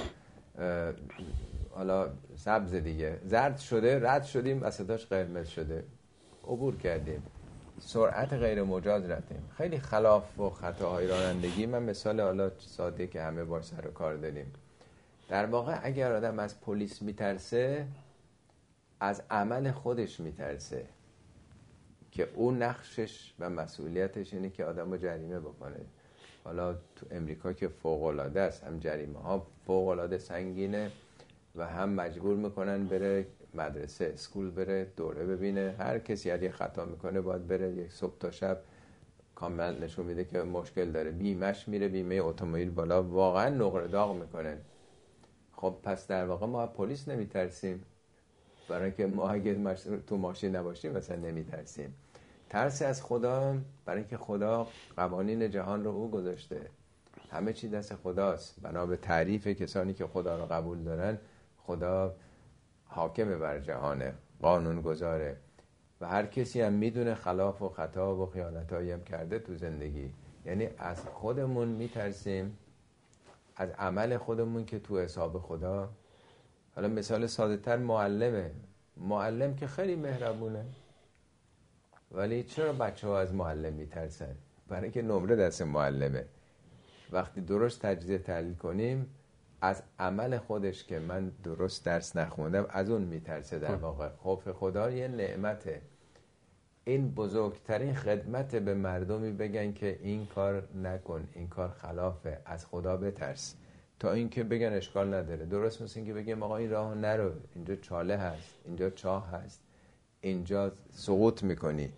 حالا سبز دیگه، زرد شده، رد شدیم، وسطاش قرمز شده، عبور کردیم، سرعت غیر مجاز رفتیم. خیلی خلاف و خطاهای رانندگی. من مثال حالا ساده که همه باش سر و کار داریم. در واقع اگر آدم از پلیس میترسه، از عمل خودش میترسه که اون نقشش و مسئولیتش اینه که آدم رو جریمه بکنه. حالا تو امریکا که فوق‌العاده است، هم جریمه ها فوق‌العاده سنگینه و هم مجبور میکنن بره مدرسه، اسکول بره، دوره ببینه. هر کسی اگه خطا میکنه باید بره یک صبح تا شب کامل نشون میده که مشکل داره. بیمش میره، بیمه اتومبیل بالا، واقعا نقره داغ میکنن. خب پس در واقع ما پلیس نمیترسیم، برای اینکه ما اگه تو ماشین نباشیم مثلا نمیترسیم. ترس از خدا، برای اینکه خدا قوانین جهان رو او گذاشته، همه چی دست خداست. بنا به تعریف کسانی که خدا رو قبول دارن، خدا حاکم بر جهانه، قانون گذاره و هر کسی هم میدونه خلاف و خطا و خیانتایی هم کرده تو زندگی. یعنی از خودمون میترسیم، از عمل خودمون که تو حساب خدا. حالا مثال ساده تر معلمه. معلم که خیلی مهربونه، ولی چرا بچه ها از معلم میترسن؟ برای اینکه نمره دست معلمه. وقتی درست تجزیه تحلیل کنیم، از عمل خودش که من درست درس نخوندم از اون میترسه. در واقع خوف خدا یه نعمته. این بزرگترین خدمت به مردمی بگن که این کار نکن، این کار خلافه، از خدا بترس، تا اینکه بگن اشکال نداره. درست مثل اینکه بگیم آقا این راهو نرو، اینجا چاله هست، اینجا چاه هست، اینجا سقوط میکنی.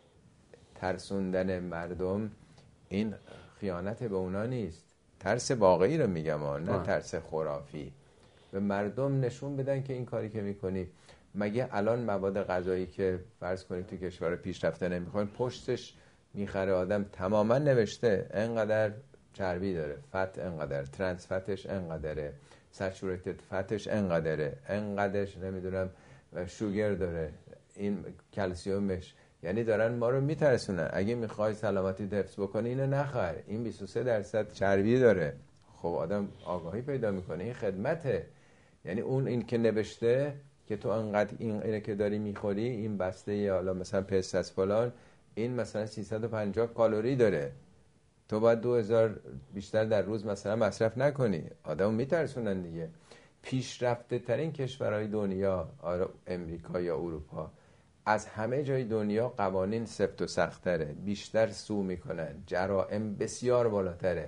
ترسوندن مردم این خیانت به اونا نیست، ترس واقعی رو میگم، نه ترس خرافی. به مردم نشون بدن که این کاری که میکنی، مگه الان مواد غذایی که فرض کنید تو کشور پیشرفته نمیخواین، پشتش میخره آدم تماما نوشته انقدر چربی داره، فت انقدر، ترانس فتش انقدره، سچوریتد فتش انقدره، انقدرش نمیدونم شوگر داره، این کلسیومش. یعنی دارن ما رو میترسونن. اگه میخوای سلامتی حفظ بکنی اینو نخور، این بیست و سه درصد چربی داره. خب آدم آگاهی پیدا میکنه، این خدمته. یعنی اون این که نوشته که تو انقدر این اینه که داری میخوری، این بسته یا حالا مثلا پست از فلان، این مثلا سیصد و پنجاه کالری داره، تو باید دو هزار بیشتر در روز مثلا مصرف نکنی. آدمو میترسونن دیگه. پیشرفته ترین کشورهای دنیا، امریکا یا اروپا، از همه جای دنیا قوانین سفت و سخت‌تره، بیشتر سو میکنن، جرائم بسیار بالاتره،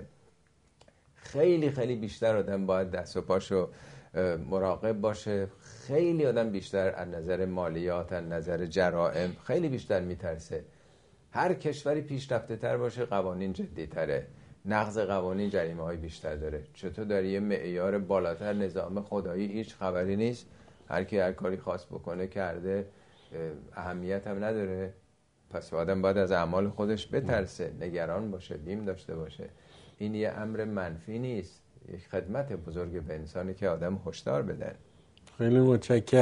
خیلی خیلی بیشتر آدم باید دست و پاشو مراقب باشه، خیلی آدم بیشتر از نظر مالیات، از نظر جرائم خیلی بیشتر میترسه. هر کشوری پیشرفته تر باشه قوانین جدی تره، نقض قوانین جریمه های بیشتر داره. چطور داری یه معیار بالاتر، نظام خدایی هیچ خبری نیست، هر کی هر کاری خاص بکنه کرده، اهمیت هم نداره. پس آدم باید از اعمال خودش بترسه، نگران باشه، بیم داشته باشه. این یه امر منفی نیست، یک خدمت بزرگ به انسانی که آدم هشدار بدن. خیلی متشکرم.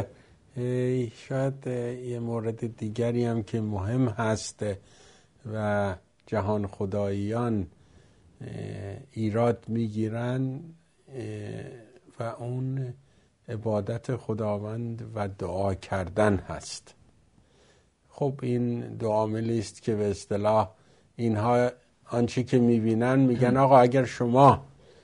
شاید یه مورد دیگری هم که مهم هست و جهان خداییان ایراد میگیرن و اون عبادت خداوند و دعا کردن هست. خب این دو عاملی است که به اصطلاح اینها آنچه که میبینن میگن آقا اگر شما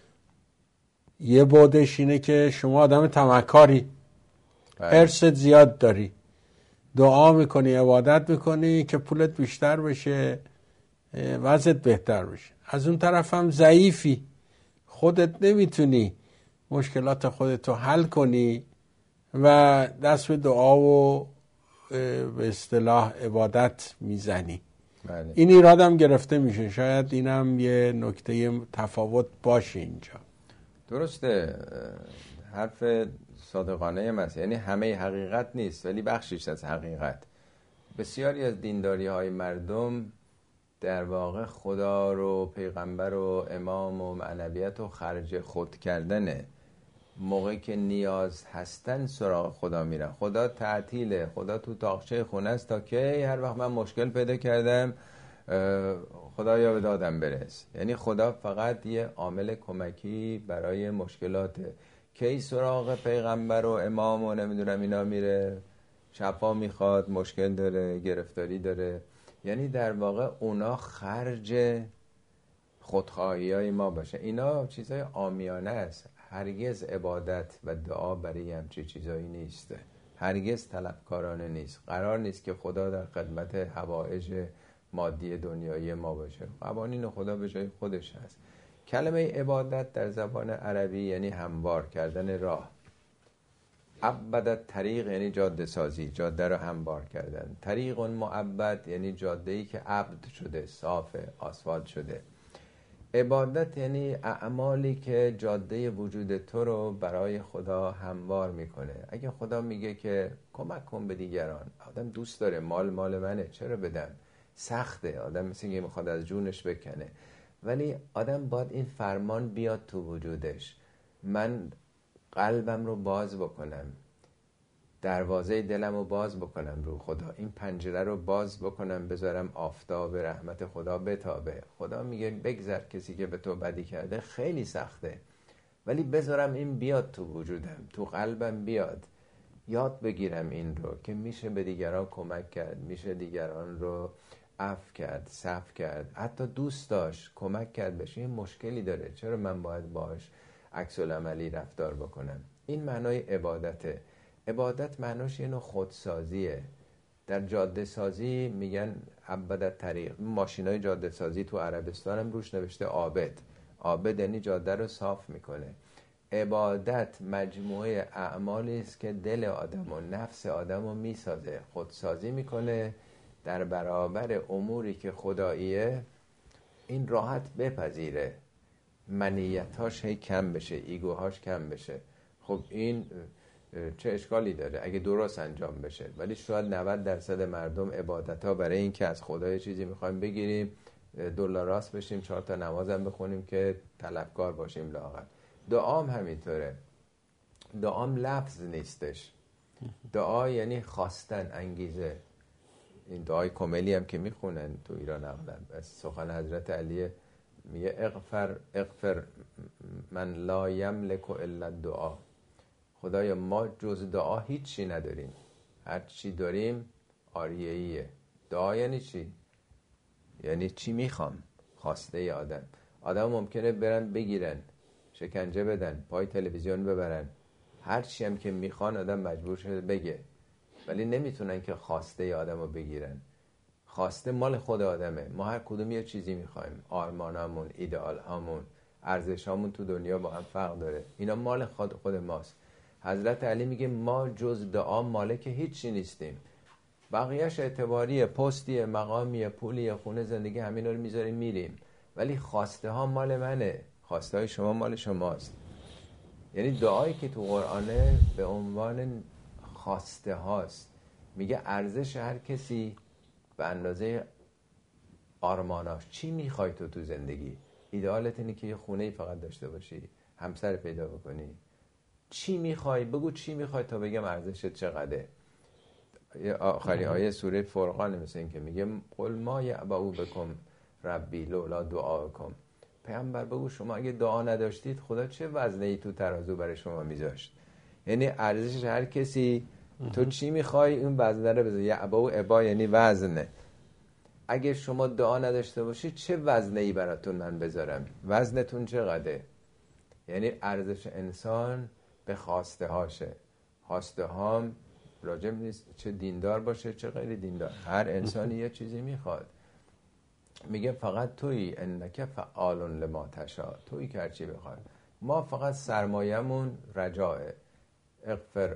یه بودش اینه که شما آدم طمعکاری، حرصت زیاد داری، دعا میکنی، عبادت میکنی که پولت بیشتر بشه، وضعت بهتر بشه. از اون طرف هم ضعیفی، خودت نمیتونی مشکلات خودتو حل کنی و دست به دعا و به اصطلاح عبادت میزنی. بله. این ایرادم گرفته میشه. شاید اینم یه نکته تفاوت باشه اینجا. درسته، حرف صادقانه مسیح، یعنی همه حقیقت نیست ولی بخشیش از حقیقت. بسیاری از دینداری های مردم در واقع خدا رو، پیغمبر و امام و معنویت و خرج خود کردنه. موقعی که نیاز هستن سراغ خدا میرن. خدا تعطیله، خدا تو تاقچه خونه است تا که هر وقت من مشکل پیدا کردم خدایا به دادم برس. یعنی خدا فقط یه عامل کمکی برای مشکلاته. کی سراغ پیغمبر و امام و نمیدونم اینا میره؟ شفا میخواد، مشکل داره، گرفتاری داره. یعنی در واقع اونا خرج خودخواهی های ما باشه. اینا چیزای عامیانه است. هرگز عبادت و دعا برای همچین چیزایی نیست، هرگز طلبکارانه نیست. قرار نیست که خدا در خدمت حوائج مادی دنیایی ما باشه. قوانین خدا به جای خودش هست. کلمه عبادت در زبان عربی یعنی هموار کردن راه. عبدت طریق یعنی جاده سازی، جاده رو هموار کردن. طریق معبد یعنی جاده‌ای که عبد شده، صافه، آسفالت شده. عبادت یعنی اعمالی که جاده وجود تو رو برای خدا هموار میکنه. اگه خدا میگه که کمک کن به دیگران، آدم دوست داره، مال مال منه، چرا بدم؟ سخته، آدم مثل اینکه میخواد از جونش بکنه. ولی آدم باید این فرمان بیاد تو وجودش، من قلبم رو باز بکنم، دروازه دلم رو باز بکنم رو خدا، این پنجره رو باز بکنم، بذارم آفتاب رحمت خدا بتابه. خدا میگه بگذر، کسی که به تو بدی کرده خیلی سخته، ولی بذارم این بیاد تو وجودم، تو قلبم بیاد، یاد بگیرم این رو که میشه به دیگران کمک کرد، میشه دیگران رو عفو کرد، صفح کرد، حتی دوست داشت، کمک کرد بشه. این مشکلی داره، چرا من باید باش عکس العملی رفتار بکنم. این معنای عبادته. عبادت معناش اینو خودسازیه. در جاده سازی میگن عبدت طریق. ماشینای جاده سازی تو عربستان هم روش نوشته عابد. عابد یعنی جاده رو صاف میکنه. عبادت مجموعه اعمالی است که دل آدم و نفس آدم رو میسازه، خودسازی میکنه در برابر اموری که خداییه. این راحت بپذیره، منیتاش هی کم بشه، ایگوهاش کم بشه. خب این چه اشکالی داره اگه درست انجام بشه؟ ولی شاید نود درصد مردم عبادت ها برای این که از خدای چیزی میخوایم بگیریم، دلار راست بشیم، چهار تا نمازم بخونیم که طلبکار باشیم لااقل. دعام همینطوره. دعام لفظ نیستش. دعا یعنی خواستن، انگیزه. این دعای کملی هم که میخونن تو ایران اغلب از سخن حضرت علی میگه اغفر اغفر من لا یملک الا الدعا. خدایا ما جز دعا هیچی نداریم، هر چی داریم آریه‌ایه. دعا یعنی چی؟ یعنی چی میخوام؟ خواسته ای آدم. آدم ممکنه برن بگیرن، شکنجه بدن، پای تلویزیون ببرن، هر چی هم که میخوان آدم مجبور شده بگه، ولی نمیتونن که خواسته ای آدم رو بگیرن. خواسته مال خود آدمه. ما هر کدوم یه چیزی میخوایم. آرمانامون، ایدئال هامون، ارزش هامون تو دنیا با هم فرق داره. اینا مال خود خود ماست. حضرت علی میگه ما جز دعا مالک هیچی نیستیم. بقیهش اعتباریه، پستیه، مقامیه، پولیه، خونه، زندگی، همین رو میذاریم میریم. ولی خواسته ها مال منه، خواسته های شما مال شماست. یعنی دعایی که تو قرآنه به عنوان خواسته هاست. میگه ارزش هر کسی به اندازه آرماناش. چی میخوای تو تو زندگی؟ ایدئالت اینه که یه خونه فقط داشته باشی، همسر پیدا بکنی. چی میخوای؟ بگو چی میخوای تا بگم ارزشت چقدره. آخری آیه سوره فرقان مثل این که میگه قل ما یعبأ بکم ربی لولا دعاکم. پیامبر بگو شما اگه دعا نداشتید خدا چه وزنی تو ترازو برای شما میذاشت. یعنی ارزش هر کسی تو چی میخوای اون وزنه رو بذار. یعبأ و ابا یعنی وزنه. اگه شما دعا نداشته باشید چه وزنی براتون من بذارم؟ وزنتون چقدره؟ یعنی ارزش انسان به خواسته هاشه. خواسته هام راجب نیست چه دیندار باشه چه غیر دیندار. هر انسانی یه چیزی میخواد. میگه فقط تویی انک فعال لما تشاء. تویی که هر چی بخواد. ما فقط سرمایه‌مون رجاءه. اغفر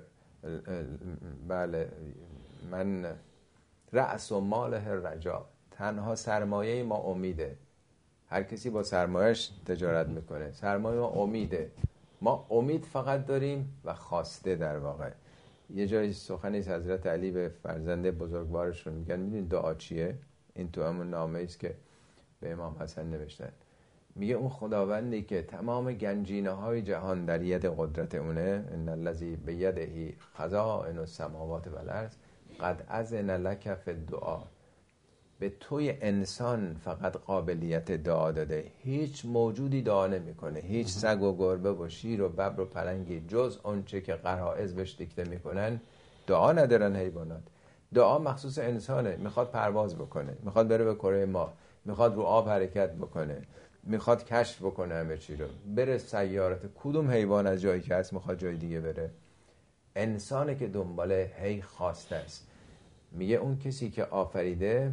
بله من رأس و ماله رجا. تنها سرمایه ما امیده. هر کسی با سرمایهش تجارت میکنه. سرمایه ما امیده. ما امید فقط داریم و خواسته. در واقع یه جای سخنی از حضرت علی به فرزند بزرگوارشون میگن میدونید دعا چیه؟ این تو همون نامه است که به امام حسن نوشتن. میگه اون خداوندی که تمام گنجینه های جهان در ید قدرت اونه، ان الذی بیده خزائن السماوات والارض قد اذن لک فی الدعاء. به توی انسان فقط قابلیت دعا داده. هیچ موجودی دعا نمیکنه. هیچ سگ و گربه و شیر و ببر و پلنگی جز اونچه که غرائز بهش دیکته میکنن دعا ندارن. حیوانات دعا مخصوص انسانه. میخواد پرواز بکنه، میخواد بره به کره ماه، میخواد رو آب حرکت بکنه، میخواد کشف بکنه همه چی رو، بره سیارات. کدوم حیوان از جایی که هست میخواد جای دیگه بره؟ انسانه که دنبال هی خواسته است. میگه اون کسی که آفریده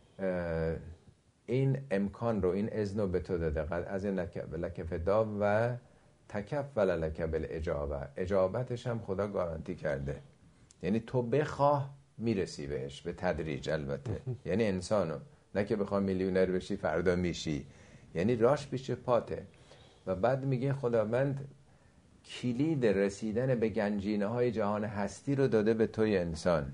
این امکان رو، این اذن رو به تو داده. قد از لک فدا و تکفل لک بالاجابه. اجابتش هم خدا گارانتی کرده. یعنی تو بخواه میرسی بهش به تدریج. البته یعنی انسانو نه که بخواه میلیونر بشی فردا میشی. یعنی راش پیش پاته. و بعد میگه خداوند کلید رسیدن به گنجینه های جهان هستی رو داده به توی انسان.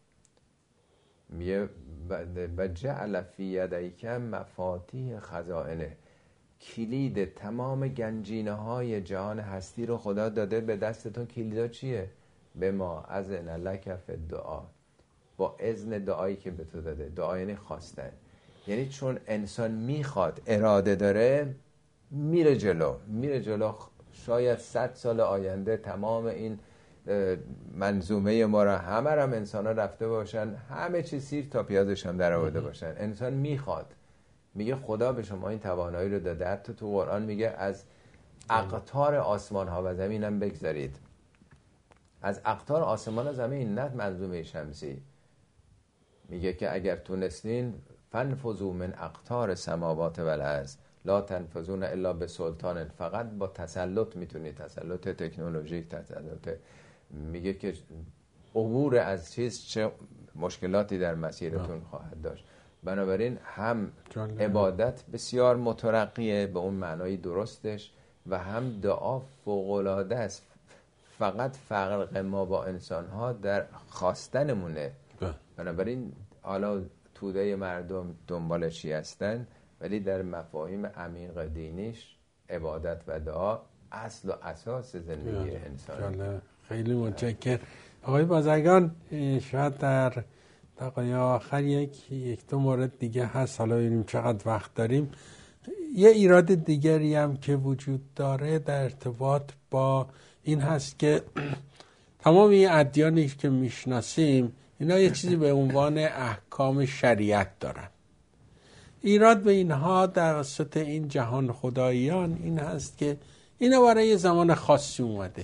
میگه و جعل فی یدیک مفاتیح خزائنه. کلید تمام گنجینه های جهان هستی رو خدا داده به دستتون. کلیدا چیه؟ به ما اذن لک فی الدعاء. با اذن دعایی که به تو داده. دعا یعنی خواستن. یعنی چون انسان میخواد، اراده داره، میره جلو میره جلو. شاید صد سال آینده تمام این منظومه ما را همه هم انسان ها رفته باشن، همه چی سیر تا پیازش هم در آورده باشن. انسان میخواد. میگه خدا به شما این توانایی رو داده. حتی تو قرآن میگه از اقطار آسمان ها و زمین هم بگذارید. از اقطار آسمان و زمین، نه منظومه شمسی. میگه که اگر تونستین فنفذوا من اقطار سماوات و الارض لا تنفذون الا بسلطان، فقط با تسلط میتونید، تسلط تکنولوژیک، تسلط. میگه که عبور از چیز چه مشکلاتی در مسیرتون خواهد داشت. بنابراین هم عبادت بسیار مترقیه به اون معنای درستش و هم دعا فوق‌العاده است. فقط فرق ما با انسان‌ها در خواستنمونه. بنابراین حالا توده مردم دنبال چی هستن، ولی در مفاهیم عمیق دینیش عبادت و دعا اصل و اساس زندگی انسان. خیلی متشکرم آقای بازرگان. شاید در دقایق آخر یک یک دو مورد دیگه هست، حالا ببینیم چقدر وقت داریم. یه ایراد دیگری هم که وجود داره در ارتباط با این هست که تمام این ادیانی که میشناسیم اینا یه چیزی به عنوان احکام شریعت دارن. ایراد به اینها در وسط این جهان خداییان این هست که اینا برای یه زمان خاصی اومده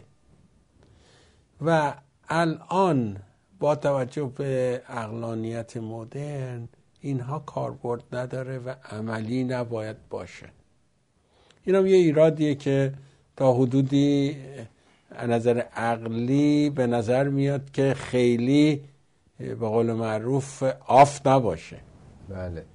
و الان با توجه به عقلانیت مدرن اینها کاربرد نداره و عملی نباید باشه. این هم یه ایرادیه که تا حدودی از نظر عقلی به نظر میاد که خیلی به قول معروف آف نباشه. بله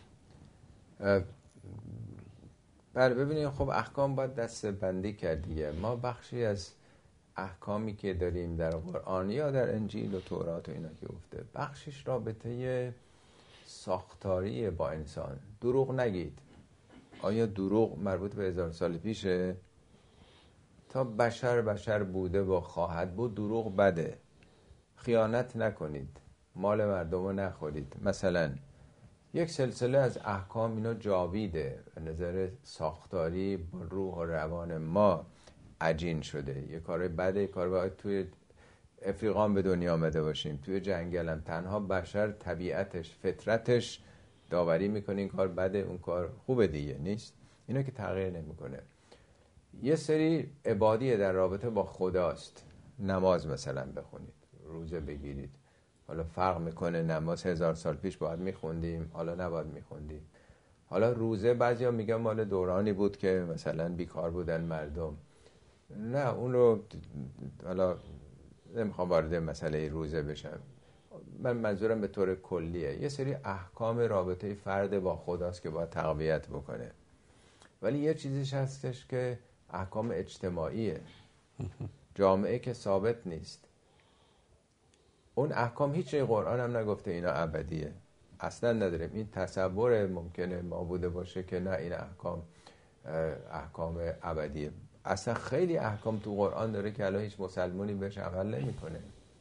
بله ببینید، خب احکام باید دسته بندی کرد دیگه. ما بخشی از احکامی که داریم در قرآن یا در انجیل و تورات و اینا که گفته، بخشش رابطه ساختاری با انسان. دروغ نگید. آیا دروغ مربوط به هزار سال پیشه؟ تا بشر بشر بوده و خواهد بود دروغ بده. خیانت نکنید، مال مردم رو نخورید. مثلا یک سلسله از احکام اینا جاویده، به نظر ساختاری با روح و روان ما عجین شده. یه کار بده، یه کار باید توی افریقا به دنیا آمده باشیم، توی جنگل هم تنها بشر طبیعتش فطرتش داوری میکنه این کار بده اون کار خوبه دیگه نیست. اینا که تغییر نمیکنه. یه سری عبادیه در رابطه با خداست. نماز مثلا بخونید، روزه بگیرید. حالا فرق میکنه، نماز هزار سال پیش باید میخوندیم، حالا نباید میخوندیم. حالا روزه بعضیا میگن مال دورانی بود که مثلا بیکار بودن مردم. نه اون رو حالا نمیخوام وارد مسئله روزه بشم. من منظورم به طور کلیه یه سری احکام رابطه فرد با خداست که باید تقویت بکنه. ولی یه چیزیش هستش که احکام اجتماعیه، جامعه که ثابت نیست. اون احکام هیچ جای قرآن هم نگفته اینا ابدیه، اصلا نداریم. این تصور ممکنه ما بوده باشه که نه این احکام احکام ابدیه. اصلا خیلی احکام تو قرآن داره که الان هیچ مسلمانی بهش عمل نمیکنه.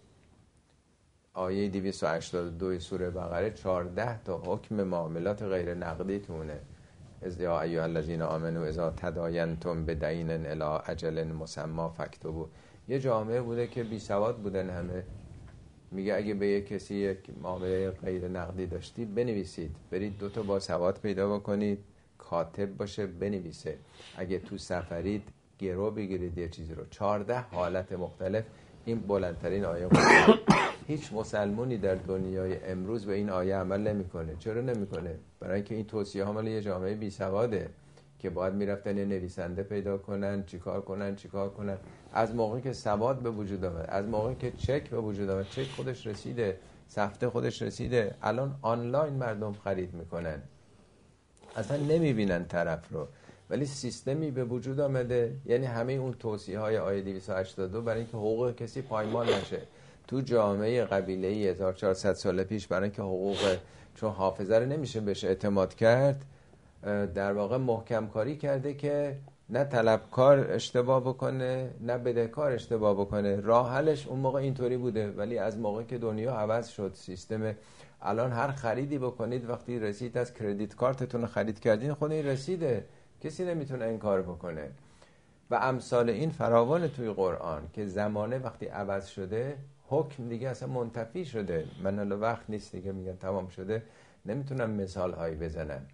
آیه دویست و هشتاد و دو سوره بقره چهارده تا حکم معاملات غیر نقدی تونه. از یا ایها الذین آمنوا اذا تداینتم بدین الی اجل مسمی فاکتبوا. یه جامعه بوده که بی سواد بودن همه. میگه اگه به یک کسی یک معامله غیر نقدی داشتی بنویسید، برید دو تا با سواد پیدا بکنید، کاتب باشه بنویسه. اگه تو سفرید گرو بگیرید یه چیزی رو. چهارده حالت مختلف. این بلندترین آیه قرآن. هیچ مسلمانی در دنیای امروز به این آیه عمل نمیکنه. چرا نمیکنه؟ برای اینکه این توصیه ها مال یه جامعه بی سواده که باید میرفتن یه نویسنده پیدا کنن، چیکار کنن چیکار کنن. از موقعی که سواد به وجود آمد، از موقعی که چک به وجود آمد، چک خودش رسیده، سفته خودش رسیده، الان آنلاین مردم خرید میکنن، اصلا نمیبینن طرف رو. ولی سیستمی به وجود آمده، یعنی همه اون توصیه های آیه دویست و هشتاد و دو برای اینکه حقوق کسی پایمال نشه. تو جامعه قبیله‌ای هزار و چهارصد سال پیش برای اینکه حقوق، چون حافظه رو نمیشه بهش اعتماد کرد، در واقع محکم کاری کرده که نه طلبکار اشتباه بکنه نه بدهکار اشتباه بکنه. راه حلش اون موقع اینطوری بوده. ولی از موقعی که دنیا عوض شد، سیستم الان هر خریدی بکنید وقتی رسید از کردیت کارتتون رو خرید کردین، خود این رسیده، کسی نمیتونه این کار بکنه. و امثال این فراوان توی قرآن که زمانه وقتی عوض شده حکم دیگه اصلا منتفی شده. من الان وقت نیست دیگه، میگم تمام شده، نمیتونم مثال هایی بزنم.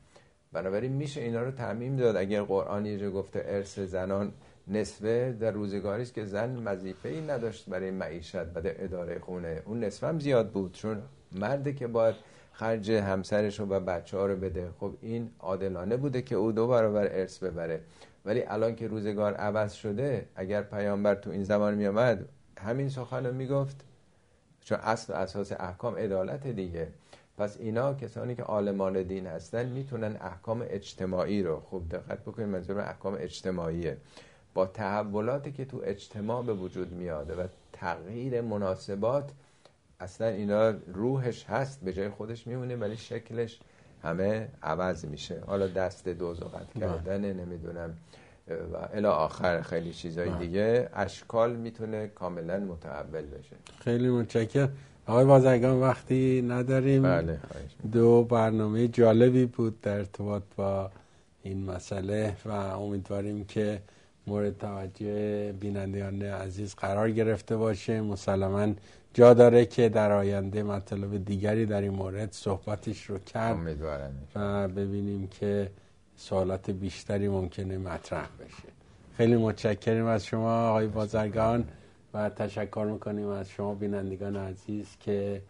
بنابراین میشه اینا رو تعمیم داد. اگر قرآن یه جا گفته ارث زنان نصفه، در روزگاری است که زن وظیفه‌ای نداشت برای معیشت و اداره خونه، اون نصف هم زیاد بود، چون مرده که باید خرج همسرش و بچه ها رو بده. خب این عادلانه بوده که او دو برابر ارث ببره. ولی الان که روزگار عوض شده، اگر پیامبر تو این زمان می آمد همین سخن رو می گفت، چون اصل و اساس احکام عدالت دیگه. پس اینا کسانی که عالمان دین هستن میتونن احکام اجتماعی رو، خوب دقت بکنید منظور احکام اجتماعیه، با تحولاتی که تو اجتماع به وجود میاد و تغییر مناسبات، اصلا اینا روحش هست به جای خودش میمونه ولی شکلش همه عوض میشه. حالا دست دوز و قطع کردن نمیدونم و الی آخر خیلی چیزای دیگه، اشکال میتونه کاملا متحول بشه. خیلی متشکرم آقای بازرگان. وقتی نداریم. بله. دو برنامه جالبی بود در ارتباط با این مسئله و امیدواریم که مورد توجه بینندگان عزیز قرار گرفته باشه. مسلماً جا داره که در آینده مطالب دیگری در این مورد صحبتش رو کرد. امیدوارم و ببینیم که سوالات بیشتری ممکنه مطرح بشه. خیلی متشکریم از شما آقای بازرگان و تشکر میکنیم از شما بینندگان عزیز که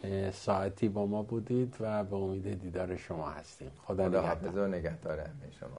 ساعتی با ما بودید و به امید دیدار شما هستیم. خدا نگهدار. خدا حافظ و نگهدار همه شما.